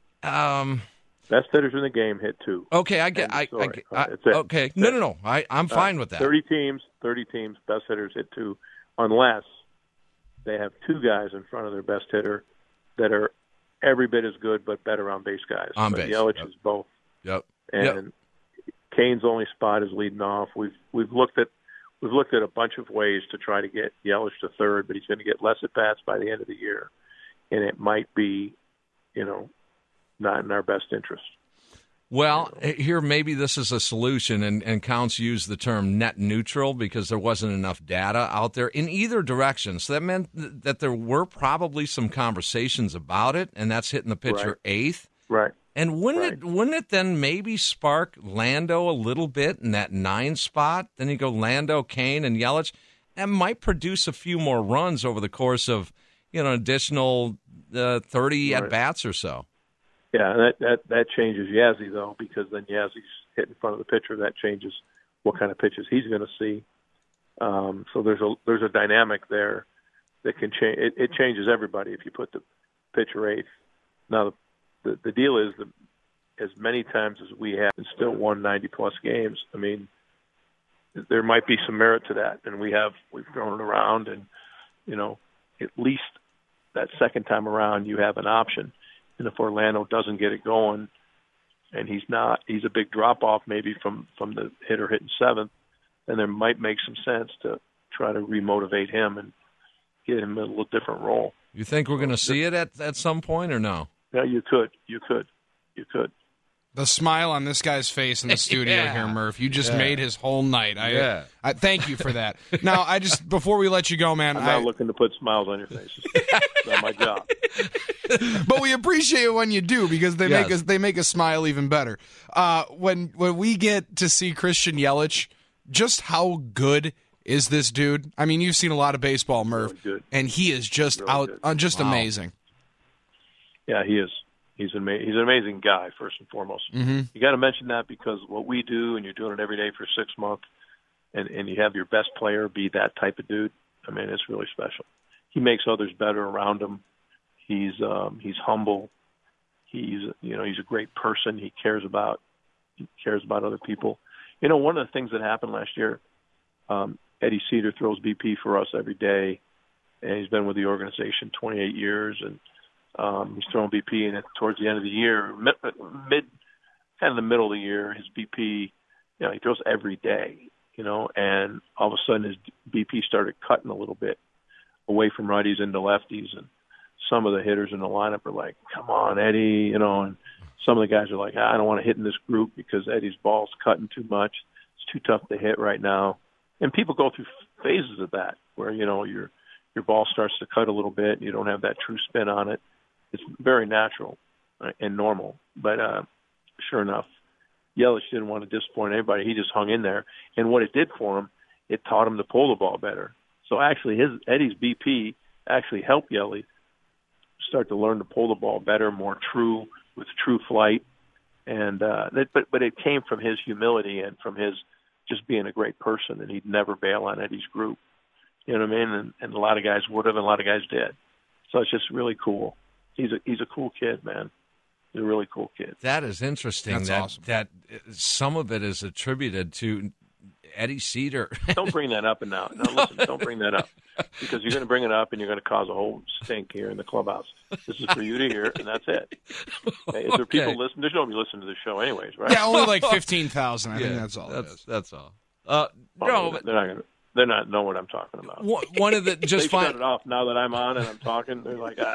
Best hitters in the game hit 2. Okay, okay. No. I'm fine with that. 30 teams, best hitters hit 2. Unless they have 2 guys in front of their best hitter that are every bit as good but better on base guys. On base. Yelich is both. Yep. And Kane's only spot is leading off. We've looked at a bunch of ways to try to get Yelich to 3rd, but he's going to get less at bats by the end of the year, and it might be, not in our best interest. Well, here maybe this is a solution, and Counts used the term net neutral because there wasn't enough data out there in either direction. So that meant that there were probably some conversations about it, and that's hitting the pitcher 8th. Right. And wouldn't it then maybe spark Lando a little bit in that 9 spot? Then you go Lando, Kane, and Yelich. That might produce a few more runs over the course of an additional 30 at bats or so. Yeah, that changes Yazzie, though, because then Yazzie's hit in front of the pitcher. That changes what kind of pitches he's going to see. So there's a dynamic there that can change. It changes everybody if you put the pitcher 8th. Now, the deal is that as many times as we have and still won 90-plus games, I mean, there might be some merit to that. And we've thrown it around, and, at least that second time around you have an option. And if Orlando doesn't get it going, and he's a big drop-off maybe from the hitter hitting 7th, then there might make some sense to try to remotivate him and get him in a little different role. You think we're going to see it at some point or no? Yeah, you could. The smile on this guy's face in the studio here, Murph. You just made his whole night. I thank you for that. Now, before we let you go, man. I'm not looking to put smiles on your faces. It's not my job. But we appreciate it when you do because they make us smile even better. When we get to see Christian Yelich, just how good is this dude? I mean, you've seen a lot of baseball, Murph, really and he is just amazing. Yeah, he is. He's an amazing guy, first and foremost. Mm-hmm. You got to mention that because what we do, and you're doing it every day for 6 months, and you have your best player be that type of dude. I mean, it's really special. He makes others better around him. He's humble. He's a great person. He cares about other people. One of the things that happened last year, Eddie Cedar throws BP for us every day, and he's been with the organization 28 years, and he's throwing BP, and towards the end of the year, the middle of the year, his BP he throws every day, and all of a sudden his BP started cutting a little bit away from righties into lefties, and some of the hitters in the lineup are like, come on, Eddie, and some of the guys are like, I don't want to hit in this group because Eddie's ball's cutting too much. It's too tough to hit right now. And people go through phases of that where, your ball starts to cut a little bit and you don't have that true spin on it. It's very natural and normal. But sure enough, Yelich didn't want to disappoint anybody. He just hung in there. And what it did for him, it taught him to pull the ball better. So actually Eddie's BP actually helped Yelich start to learn to pull the ball better, more true, with true flight. And but it came from his humility and from his just being a great person, and he'd never bail on Eddie's group. You know what I mean? And a lot of guys would have, and a lot of guys did. So it's just really cool. He's a cool kid, man. He's a really cool kid. That is interesting. That's awesome. That some of it is attributed to Eddie Cedar. Don't bring that up now. No, listen, don't bring that up. Because you're going to bring it up and you're going to cause a whole stink here in the clubhouse. This is for you to hear, and that's it. Okay, is there people listening? There's nobody listening to the show anyways, right? Yeah, only like 15,000. I think that's all it is. That's all. No, they're not know what I'm talking about. One of the just they shut it off now that I'm on and I'm talking. They're like,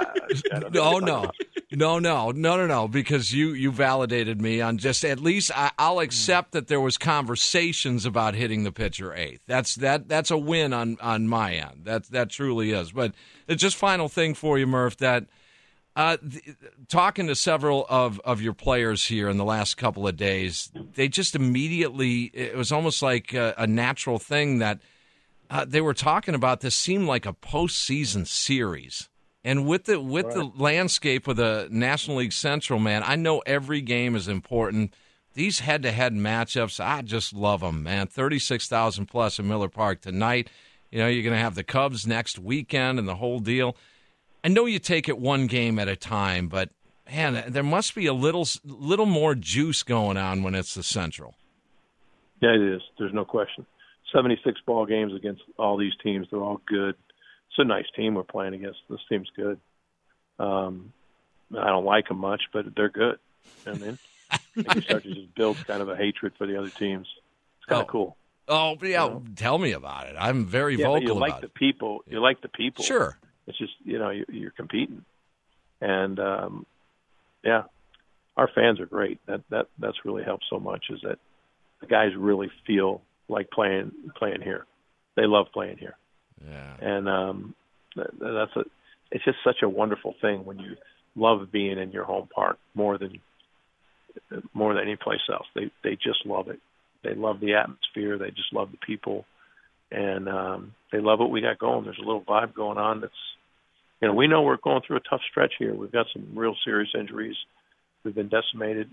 No, because you validated me on just at least I'll accept that there was conversations about hitting the pitcher eighth. That's a win on my end. That truly is. But just final thing for you, Murph, that talking to several of your players here in the last couple of days, they just immediately, it was almost like a natural thing that they were talking about. This seemed like a postseason series. And with the landscape of the National League Central, man, I know every game is important. These head-to-head matchups, I just love them, man. 36,000 plus in Miller Park tonight. You're going to have the Cubs next weekend and the whole deal. I know you take it one game at a time, but, man, there must be a little more juice going on when it's the Central. Yeah, it is. There's no question. 76 ball games against all these teams. They're all good. It's a nice team we're playing against. This team's good. I don't like them much, but they're good. You know what I mean? And you start to just build kind of a hatred for the other teams. It's kind of cool. Oh, yeah. Tell me about it. I'm very vocal you like about the people. You like the people. Sure. It's just, you're competing. And, our fans are great. That's really helped so much is that the guys really feel like playing here. They love playing here. Yeah. And it's just such a wonderful thing when you love being in your home park more than any place else. They just love it. They love the atmosphere. They just love the people. And they love what we got going. There's a little vibe going on that's, we know we're going through a tough stretch here. We've got some real serious injuries. We've been decimated.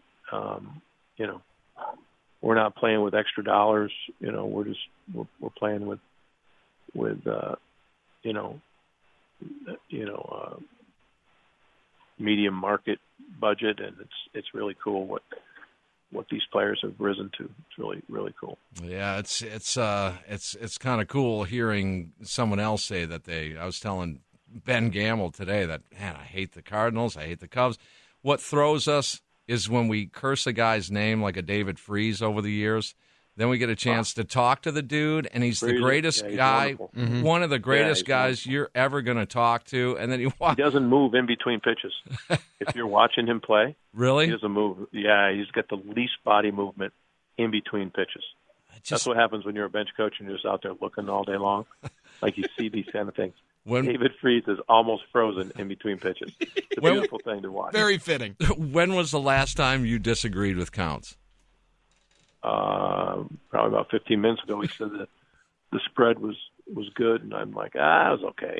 We're not playing with extra dollars. We're playing with medium market budget, and it's really cool what these players have risen to. It's really, really cool. Yeah, it's kind of cool hearing someone else say that I was telling Ben Gamble today that, man, I hate the Cardinals, I hate the Cubs. What throws us is when we curse a guy's name like a David Freese over the years. Then we get a chance to talk to the dude, and he's the greatest guy, one of the greatest guys you're ever going to talk to. And then he doesn't move in between pitches. If you're watching him play, really, he doesn't move. Yeah, he's got the least body movement in between pitches. That's what happens when you're a bench coach and you're just out there looking all day long. Like you see these kind of things. David Freese is almost frozen in between pitches. It's a beautiful thing to watch. Very fitting. When was the last time you disagreed with Counts? Probably about 15 minutes ago. He said that the spread was good, and I'm like, it was okay.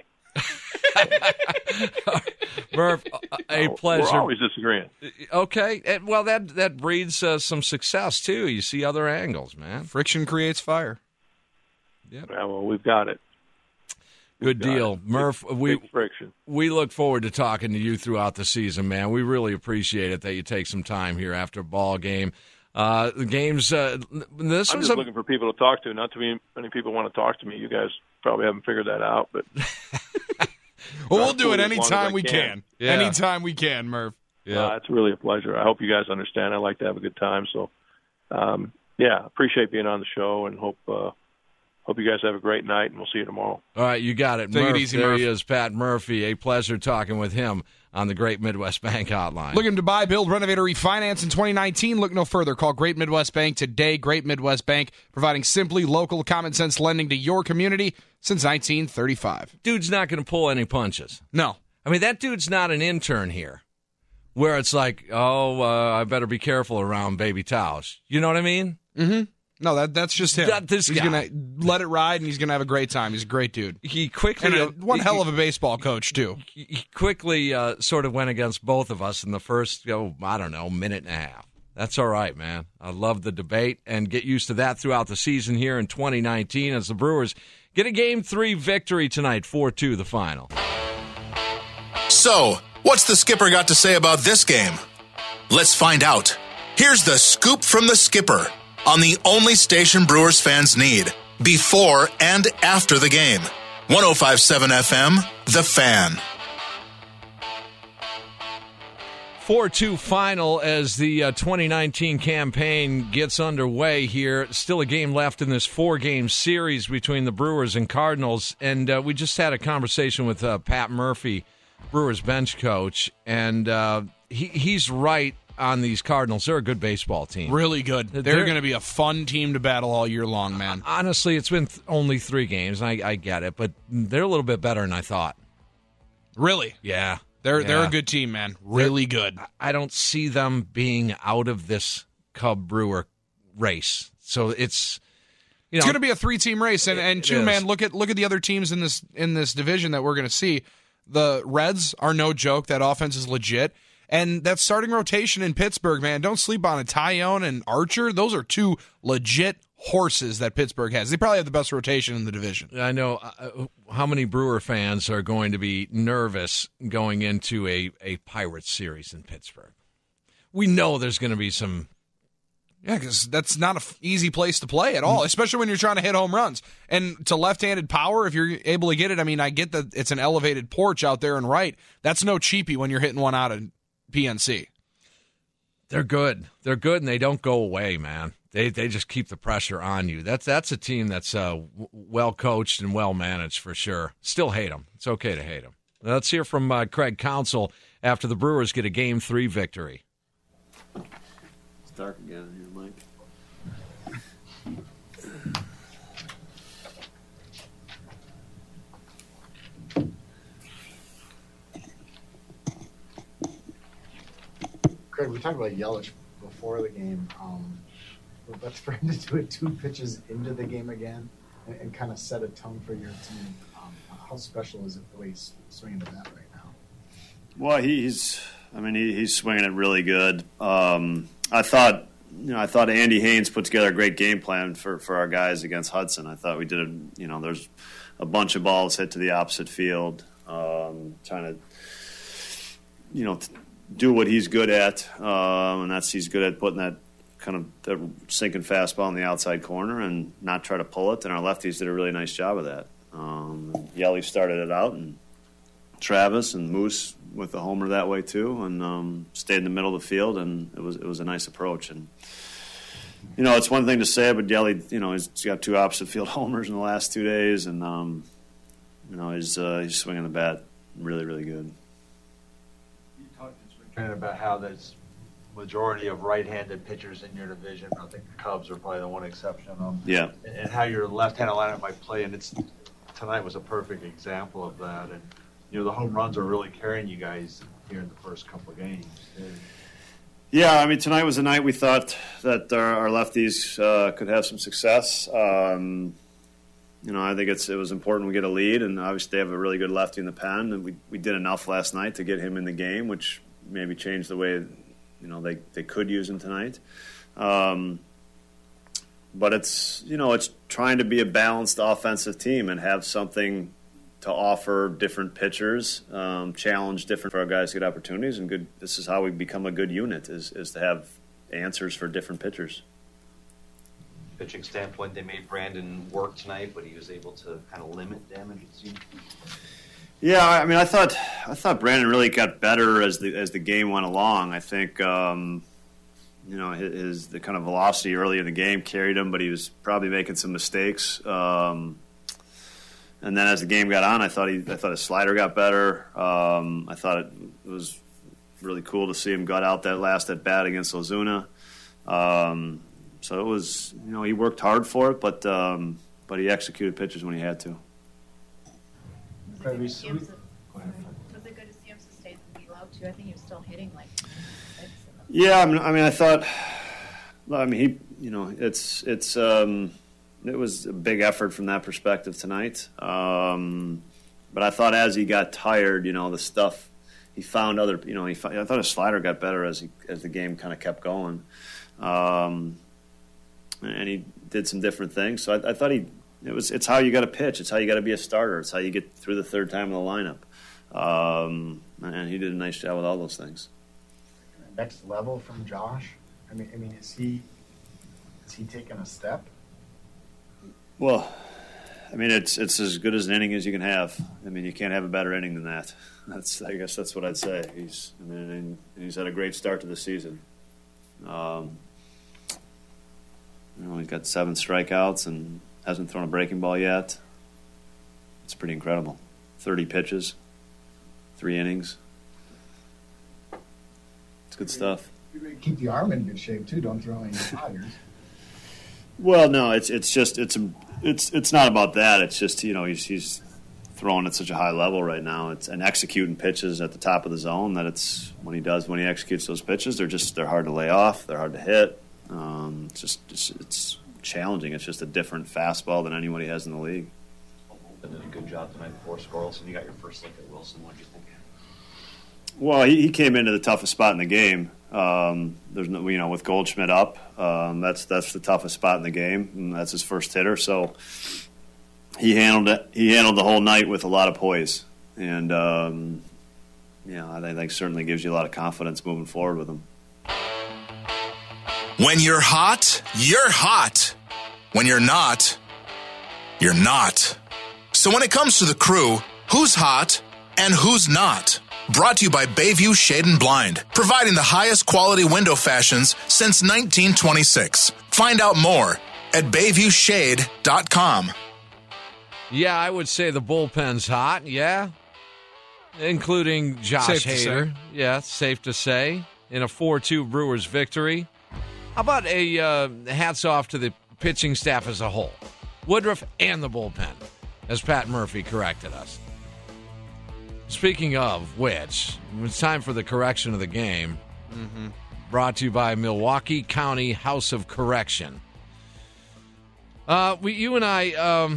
Murph, a pleasure. We're always disagreeing. Okay. Well, that breeds some success, too. You see other angles, man. Friction creates fire. Yeah. Well, we've got it. Good deal. Murph, big friction. We look forward to talking to you throughout the season, man. We really appreciate it that you take some time here after a ball game. The games. I'm just looking for people to talk to. Not too many people want to talk to me. You guys probably haven't figured that out, but well, we'll do it anytime we can. Yeah. Anytime we can, Murph. Yeah, it's really a pleasure. I hope you guys understand. I like to have a good time, so Yeah, appreciate being on the show, and hope you guys have a great night, and we'll see you tomorrow. All right, you got it. Take it easy, there Murph. he is, Pat Murphy. A pleasure talking with him on the Great Midwest Bank Hotline. Looking to buy, build, renovate, or refinance in 2019? Look no further. Call Great Midwest Bank today. Great Midwest Bank, providing simply local, common-sense lending to your community since 1935. Dude's not going to pull any punches. No. I mean, that dude's not an intern here where it's like, I better be careful around baby towels. You know what I mean? Mm-hmm. No, that's just him. He's going to let it ride, and he's going to have a great time. He's a great dude. He quickly... one hell of a baseball coach, too. He quickly sort of went against both of us in the first, minute and a half. That's all right, man. I love the debate, and get used to that throughout the season here in 2019 as the Brewers get a Game 3 victory tonight, 4-2 the final. So, what's the skipper got to say about this game? Let's find out. Here's the scoop from the skipper on the only station Brewers fans need before and after the game. 105.7 FM, The Fan. 4-2 final as the 2019 campaign gets underway here. Still a game left in this 4-game series between the Brewers and Cardinals. And we just had a conversation with Pat Murphy, Brewers bench coach, and he's right on these Cardinals. They're a good baseball team. Really good. They're going to be a fun team to battle all year long, man. Honestly, it's been only 3 games, and I get it, but they're a little bit better than I thought. Really? Yeah. They're a good team, man. Really good. I don't see them being out of this Cub-Brewer race. So it's... It's going to be a 3-team race, and two, man. Look at the other teams in this division that we're going to see. The Reds are no joke. That offense is legit. And that starting rotation in Pittsburgh, man, don't sleep on it. Tyone and Archer, those are 2 legit horses that Pittsburgh has. They probably have the best rotation in the division. I know how many Brewer fans are going to be nervous going into a Pirates series in Pittsburgh. We know there's going to be some... Yeah, because that's not an easy place to play at all, especially when you're trying to hit home runs. And to left-handed power, if you're able to get it, I mean, I get that it's an elevated porch out there and right. That's no cheapie when you're hitting one out of PNC. They're good. They're good, and they don't go away, man. They just keep the pressure on you. That's a team that's well coached and well managed for sure. Still hate them. It's okay to hate them. Let's hear from Craig Counsell after the Brewers get a Game 3 victory. It's dark again here, Mike. Craig, we talked about Yelich before the game. But for him to do it 2 pitches into the game again and kind of set a tone for your team, how special is it the way he's swinging the bat right now? Well, he's swinging it really good. I thought Andy Haynes put together a great game plan for our guys against Hudson. I thought we did there's a bunch of balls hit to the opposite field, trying to, do what he's good at, and that's he's good at putting that kind of that sinking fastball in the outside corner and not try to pull it. And our lefties did a really nice job of that. Yelly started it out, and Travis and Moose with the homer that way too, and stayed in the middle of the field, and it was a nice approach. And it's one thing to say, but Yelly, he's got 2 opposite field homers in the last 2 days, and he's swinging the bat really, really good. You talked about how there's majority of right-handed pitchers in your division. I think the Cubs are probably the one exception. Yeah. And how your left-handed lineup might play, and tonight was a perfect example of that. And the home runs are really carrying you guys here in the first couple of games. Yeah, I mean, tonight was a night we thought that our lefties could have some success. I think it was important we get a lead, and obviously they have a really good lefty in the pen, and we did enough last night to get him in the game, which maybe changed the way they could use him tonight. But it's trying to be a balanced offensive team and have something to offer different pitchers, challenge different for our guys to get opportunities, and good. This is how we become a good unit is to have answers for different pitchers. Pitching standpoint, they made Brandon work tonight, but he was able to kind of limit damage, it seemed. Yeah, I mean, I thought Brandon really got better as the game went along. I think the kind of velocity early in the game carried him, but he was probably making some mistakes. And then as the game got on, I thought his slider got better. I thought it was really cool to see him gut out that last at bat against Ozuna. So it was, he worked hard for it, but he executed pitches when he had to. Was it good to see him sustain the low too? I think he was still hitting like 6. Yeah, I thought. It was a big effort from that perspective tonight. But I thought as he got tired, the stuff he found I thought his slider got better as the game kind of kept going, and he did some different things. So I thought it's how you got to pitch. It's how you got to be a starter. It's how you get through the third time in the lineup. And he did a nice job with all those things. Next level from Josh. I mean, is he taking a step? Well, it's as good as an inning as you can have. You can't have a better inning than that. I guess that's what I'd say. He's had a great start to the season. He's got 7 strikeouts and hasn't thrown a breaking ball yet. It's pretty incredible. 30 pitches, 3 innings. It's good stuff. Keep the arm in good shape too. Don't throw any sliders. Well, no, it's not about that. It's just he's throwing at such a high level right now. And executing pitches at the top of the zone. That it's when he executes those pitches, they're hard to lay off. They're hard to hit. It's challenging. It's just a different fastball than anybody has in the league. Did a good job tonight before Squirrelson. You got your first look at Wilson. What did you think? Well, he came into the toughest spot in the game. There's no, with Goldschmidt up, that's the toughest spot in the game, and that's his first hitter. So he handled it. He handled the whole night with a lot of poise, and I think certainly gives you a lot of confidence moving forward with him. When you're hot, you're hot. When you're not, you're not. So when it comes to the crew, who's hot and who's not? Brought to you by Bayview Shade and Blind, providing the highest quality window fashions since 1926. Find out more at BayviewShade.com. Yeah, I would say the bullpen's hot, yeah. Including Josh Hader. Yeah, safe to say. In a 4-2 Brewers victory. How about a hats off to the pitching staff as a whole? Woodruff and the bullpen, as Pat Murphy corrected us. Speaking of which, it's time for the correction of the game. Mm-hmm. Brought to you by Milwaukee County House of Correction. You and I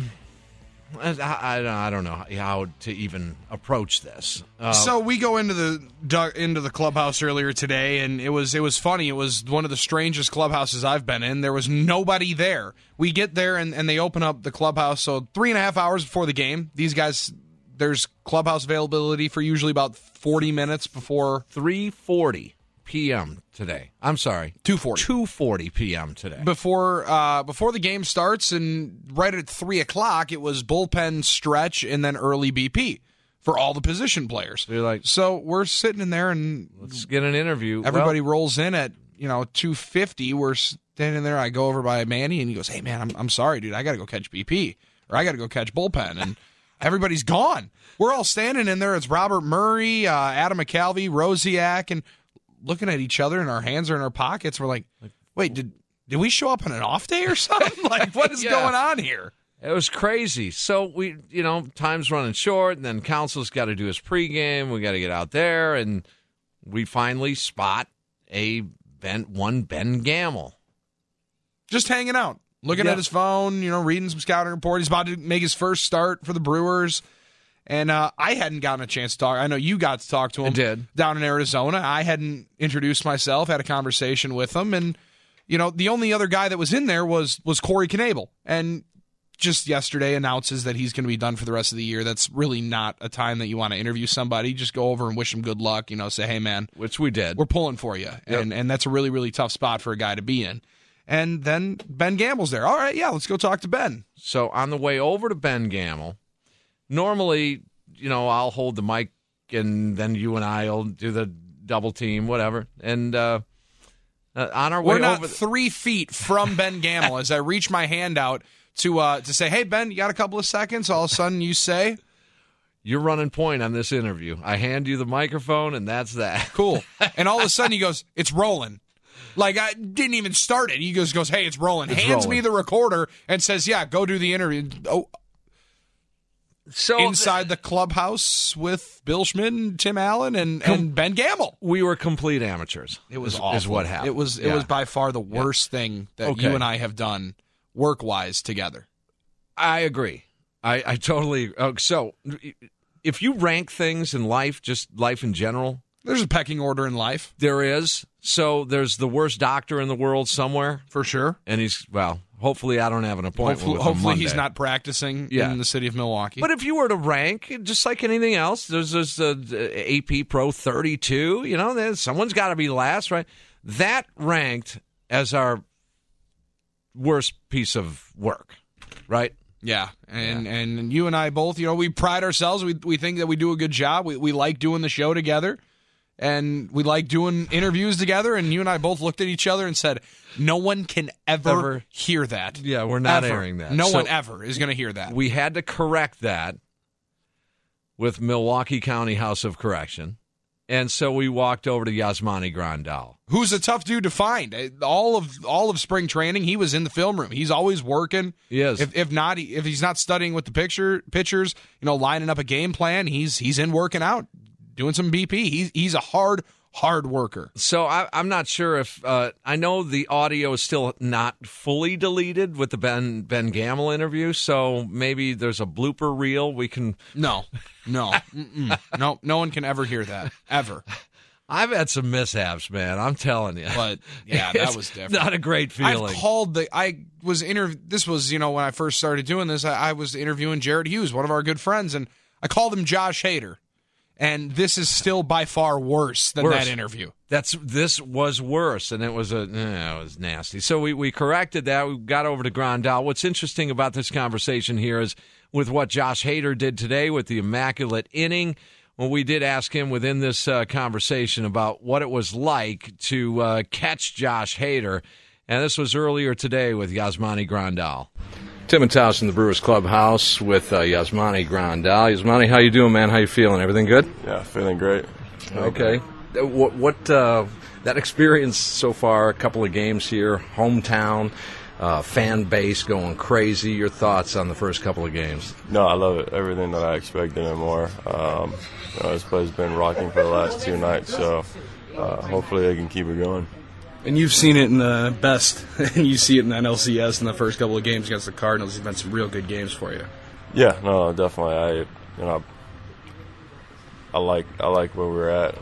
don't know how to even approach this. So we go into the clubhouse earlier today, and it was funny. It was one of the strangest clubhouses I've been in. There was nobody there. We get there, and they open up the clubhouse. So 3.5 hours before the game, these guys... There's clubhouse availability for usually about 40 minutes before 3:40 p.m. today. I'm sorry, 2:40 p.m. today. Before the game starts, and right at 3:00, it was bullpen stretch and then early BP for all the position players. So we're sitting in there, and let's get an interview. Everybody rolls in at 2:50. We're standing there. I go over by Manny, and he goes, "Hey man, I'm sorry, dude. I got to go catch BP, or I got to go catch bullpen." And everybody's gone. We're all standing in there. It's Robert Murray, Adam McCalvey, Rosiak, and looking at each other, and our hands are in our pockets. We're like, wait, did we show up on an off day or something? Like, what is going on here? It was crazy. So we, time's running short, and then Council's got to do his pregame. We got to get out there, and we finally spot one Ben Gamel. Just hanging out. Looking at his phone, reading some scouting report. He's about to make his first start for the Brewers. And I hadn't gotten a chance to talk. I know you got to talk to him. I did. Down in Arizona. I hadn't introduced myself, had a conversation with him. And, the only other guy that was in there was Corey Knebel. And just yesterday announces that he's going to be done for the rest of the year. That's really not a time that you want to interview somebody. Just go over and wish him good luck, say, hey, man. Which we did. We're pulling for you. Yep. And that's a really, really tough spot for a guy to be in. And then Ben Gamel's there. All right, yeah, let's go talk to Ben. So on the way over to Ben Gamel, normally, I'll hold the mic and then you and I will do the double team, whatever. And On our way We're not over 3 feet from Ben Gamel as I reach my hand out to say, hey, Ben, you got a couple of seconds? All of a sudden you say, you're running point on this interview. I hand you the microphone, and that's that. Cool. And all of a sudden he goes, it's rolling. Like, I didn't even start it. He goes, hey, it's rolling. Hands me the recorder and says, yeah, go do the interview. Oh, so inside the clubhouse with Bill Schmidt and Tim Allen and Ben Gamel. We were complete amateurs. It was awful. Is what happened. It was by far the worst thing that you and I have done work-wise together. I agree. I totally. So, if you rank things in life, just life in general, there's a pecking order in life. There is. So there's the worst doctor in the world somewhere, for sure. And he's hopefully I don't have an appointment. Hopefully he's not practicing in the city of Milwaukee. But if you were to rank, just like anything else, there's this AP Pro 32. You know, someone's got to be last, right? That ranked as our worst piece of work, right? Yeah, and you and I both, we pride ourselves. We think that we do a good job. We like doing the show together, and we like doing interviews together. And you and I both looked at each other and said, no one can ever hear that. Yeah, we're not airing that. No one ever is going to hear that. We had to correct that with Milwaukee County House of Correction. And so we walked over to Yasmani Grandal, who's a tough dude to find. All of spring training, he was in the film room. He's always working. He is. If he's not studying with the pitchers, lining up a game plan, he's in working out, doing some BP. He's a hard worker. So I'm not sure if I know the audio is still not fully deleted with the Ben Gamel interview. So maybe there's a blooper reel we can. No, no one can ever hear that ever. I've had some mishaps, man. I'm telling you. But yeah, that was different. Not a great feeling. This was when I first started doing this. I was interviewing Jared Hughes, one of our good friends, and I called him Josh Hader. And this is still by far worse than that interview. This was worse, and it was nasty. So we corrected that. We got over to Grandal. What's interesting about this conversation here is with what Josh Hader did today with the immaculate inning. Well, we did ask him within this conversation about what it was like to catch Josh Hader, and this was earlier today with Yasmani Grandal. Tim and Taos in the Brewers Clubhouse with Yasmani Grandal. Yasmani, how you doing, man? How you feeling? Everything good? Yeah, feeling great. Okay. What that experience so far, a couple of games here, hometown, fan base going crazy. Your thoughts on the first couple of games? No, I love it. Everything that I expected and more. This play's been rocking for the last 2 nights, so hopefully they can keep it going. And you've seen it in the best, and you see it in the NLCS in the first couple of games against the Cardinals. It's been some real good games for you. Yeah, no, definitely. I like where we're at.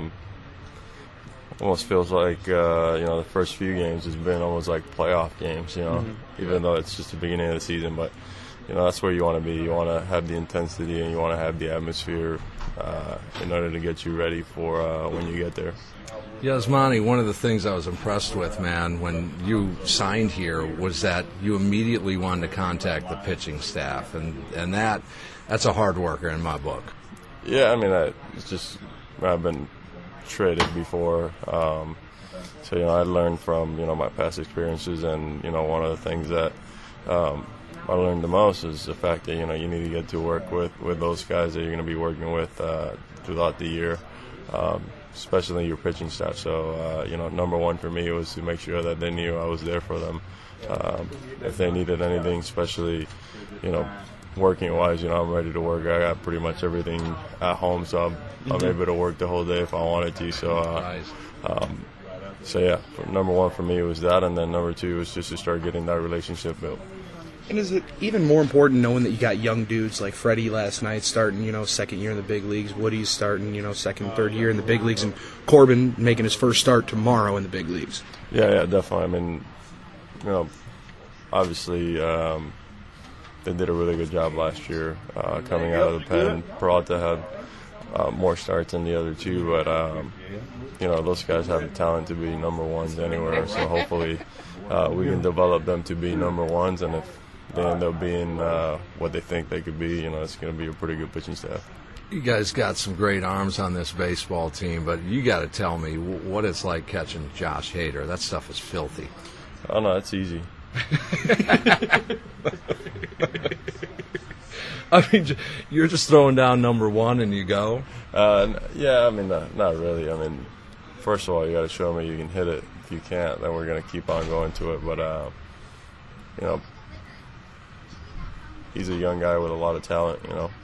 Almost feels like the first few games has been almost like playoff games. Even though it's just the beginning of the season, but that's where you want to be. You want to have the intensity and you want to have the atmosphere in order to get you ready for when you get there. Yasmani, one of the things I was impressed with, man, when you signed here was that you immediately wanted to contact the pitching staff, and that's a hard worker in my book. Yeah, I mean, it's just I've been traded before, so I learned from my past experiences, and one of the things that I learned the most is the fact that you need to get to work with those guys that you're going to be working with throughout the year. Especially your pitching staff. So, number one for me was to make sure that they knew I was there for them. If they needed anything, especially, working-wise, I'm ready to work. I got pretty much everything at home, so I'm able to work the whole day if I wanted to. So, yeah, number one for me was that, and then number two was just to start getting that relationship built. And is it even more important knowing that you got young dudes like Freddie last night starting, second year in the big leagues, Woody's starting, second, third year in the big leagues, and Corbin making his first start tomorrow in the big leagues? Yeah, definitely. I mean, obviously they did a really good job last year coming out of the pen. Peralta had more starts than the other two, but, those guys have the talent to be number ones anywhere, so hopefully we can develop them to be number ones, and if they end up being what they think they could be, it's going to be a pretty good pitching staff. You guys got some great arms on this baseball team, but you got to tell me what it's like catching Josh Hader. That stuff is filthy. Oh, no, it's easy. I mean, you're just throwing down number one and you go? Yeah, I mean, not really. I mean, first of all, you got to show me you can hit it. If you can't, then we're going to keep on going to it. But, you know, he's a young guy with a lot of talent, you know.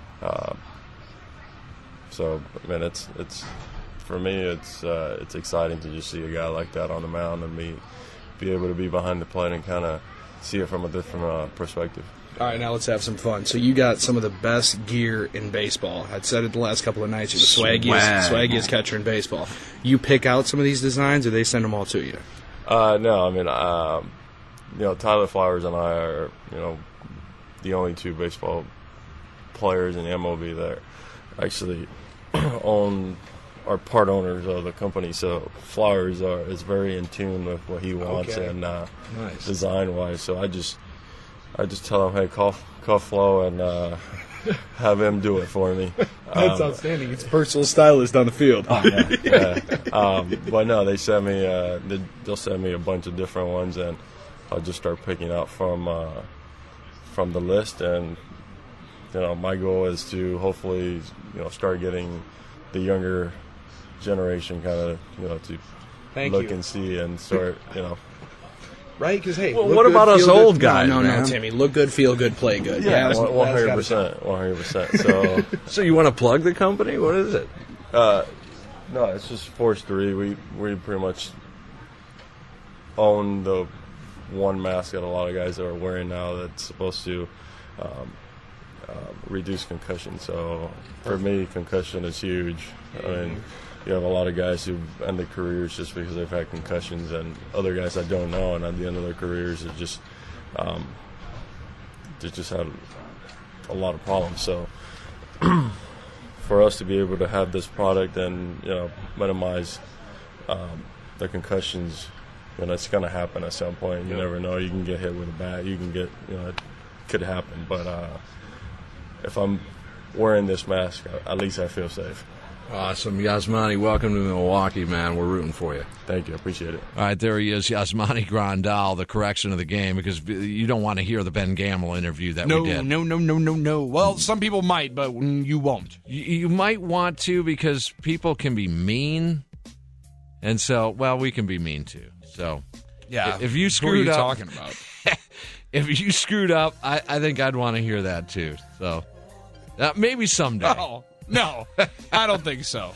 So, I mean, it's for me, it's exciting to just see a guy like that on the mound and be able to be behind the plate and kind of see it from a different perspective. All right, now let's have some fun. So you got some of the best gear in baseball. I'd said it the last couple of nights. You're the swaggiest catcher in baseball. You pick out some of these designs, or they send them all to you? No, I mean, you know, Tyler Flowers and I are, you know, the only two baseball players in the MLB that actually are part owners of the company. So Flowers is very in tune with what he wants and nice. Design wise. So I just tell him, hey, call Flo and have him do it for me. That's outstanding. It's personal stylist on the field. Oh, yeah. But no, they send me. They'll send me a bunch of different ones, and I'll just start picking out from the list. And you know, my goal is to hopefully, you know, start getting the younger generation kind of, you know, to look and see and start, you know. Right? Because, hey, well, what about us old guys? No, Timmy. Look good, feel good, play good. Yeah, 100%. 100%. So you want to plug the company? What is it? No, it's just Force 3. We pretty much own the one mask that a lot of guys are wearing now that's supposed to reduce concussion. So for me, concussion is huge. I mean, you have a lot of guys who ended careers just because they've had concussions, and other guys I don't know, and at the end of their careers, they just had a lot of problems. So for us to be able to have this product and, you know, minimize the concussions, you know, it's going to happen at some point. You never know. You can get hit with a bat. You can get, you know, it could happen. But if I'm wearing this mask, at least I feel safe. Awesome. Yasmani, welcome to Milwaukee, man. We're rooting for you. Thank you. I appreciate it. All right, there he is, Yasmani Grandal, the correction of the game, because you don't want to hear the Ben Gamel interview that we did. No. Well, some people might, but you won't. You might want to, because people can be mean. And so, well, we can be mean too. So, yeah. If you screwed up, what are you talking about? If you screwed up, I think I'd want to hear that too. So, maybe someday. Oh, no, I don't think so.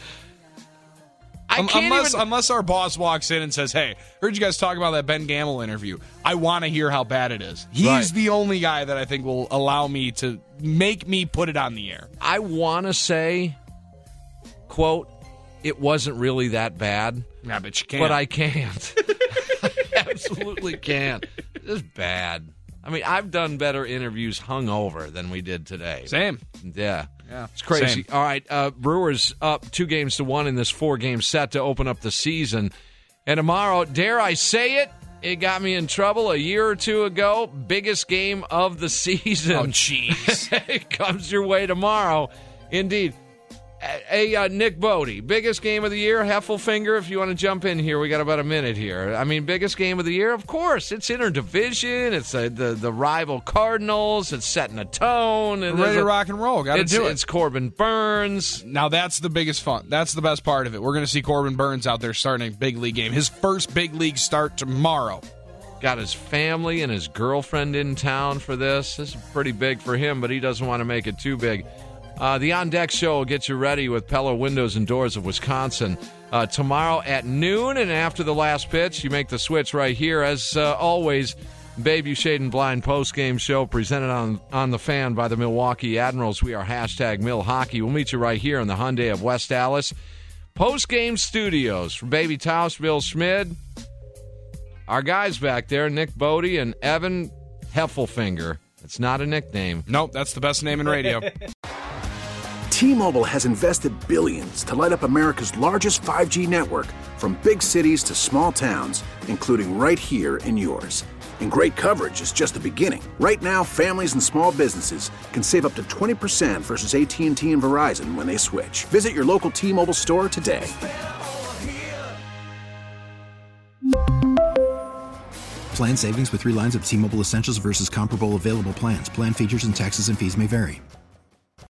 Unless our boss walks in and says, "Hey, heard you guys talk about that Ben Gamel interview. I want to hear how bad it is." He's the only guy that I think will allow me to make me put it on the air. I want to say, quote, "It wasn't really that bad." Yeah, but you can't. But I can't. I absolutely can't. It's bad. I mean, I've done better interviews hungover than we did today. Same. Yeah. It's crazy. Same. All right, Brewers up 2-1 in this 4-game set to open up the season. And tomorrow, dare I say it, it got me in trouble a year or two ago. Biggest game of the season. Oh, jeez. It comes your way tomorrow. Indeed. Nick Bodie, biggest game of the year, Heffelfinger, if you want to jump in here. We got about a minute here. I mean, biggest game of the year? Of course. It's interdivision. It's the rival Cardinals. It's setting a tone. And ready to rock and roll. Got to do it. It's Corbin Burns. Now, that's the biggest fun. That's the best part of it. We're going to see Corbin Burns out there starting a big league game. His first big league start tomorrow. Got his family and his girlfriend in town for this. This is pretty big for him, but he doesn't want to make it too big. The On Deck Show will get you ready with Pella Windows and Doors of Wisconsin tomorrow at noon. And after the last pitch, you make the switch right here. As always, Bayview Shade and Blind postgame show presented on the Fan by the Milwaukee Admirals. We are #MilHockey. We'll meet you right here in the Hyundai of West Allis postgame studios. From Baby Taus, Bill Schmid, our guys back there, Nick Bodie and Evan Heffelfinger. It's not a nickname. Nope, that's the best name in radio. T-Mobile has invested billions to light up America's largest 5G network, from big cities to small towns, including right here in yours. And great coverage is just the beginning. Right now, families and small businesses can save up to 20% versus AT&T and Verizon when they switch. Visit your local T-Mobile store today. Plan savings with 3 lines of T-Mobile Essentials versus comparable available plans. Plan features and taxes and fees may vary.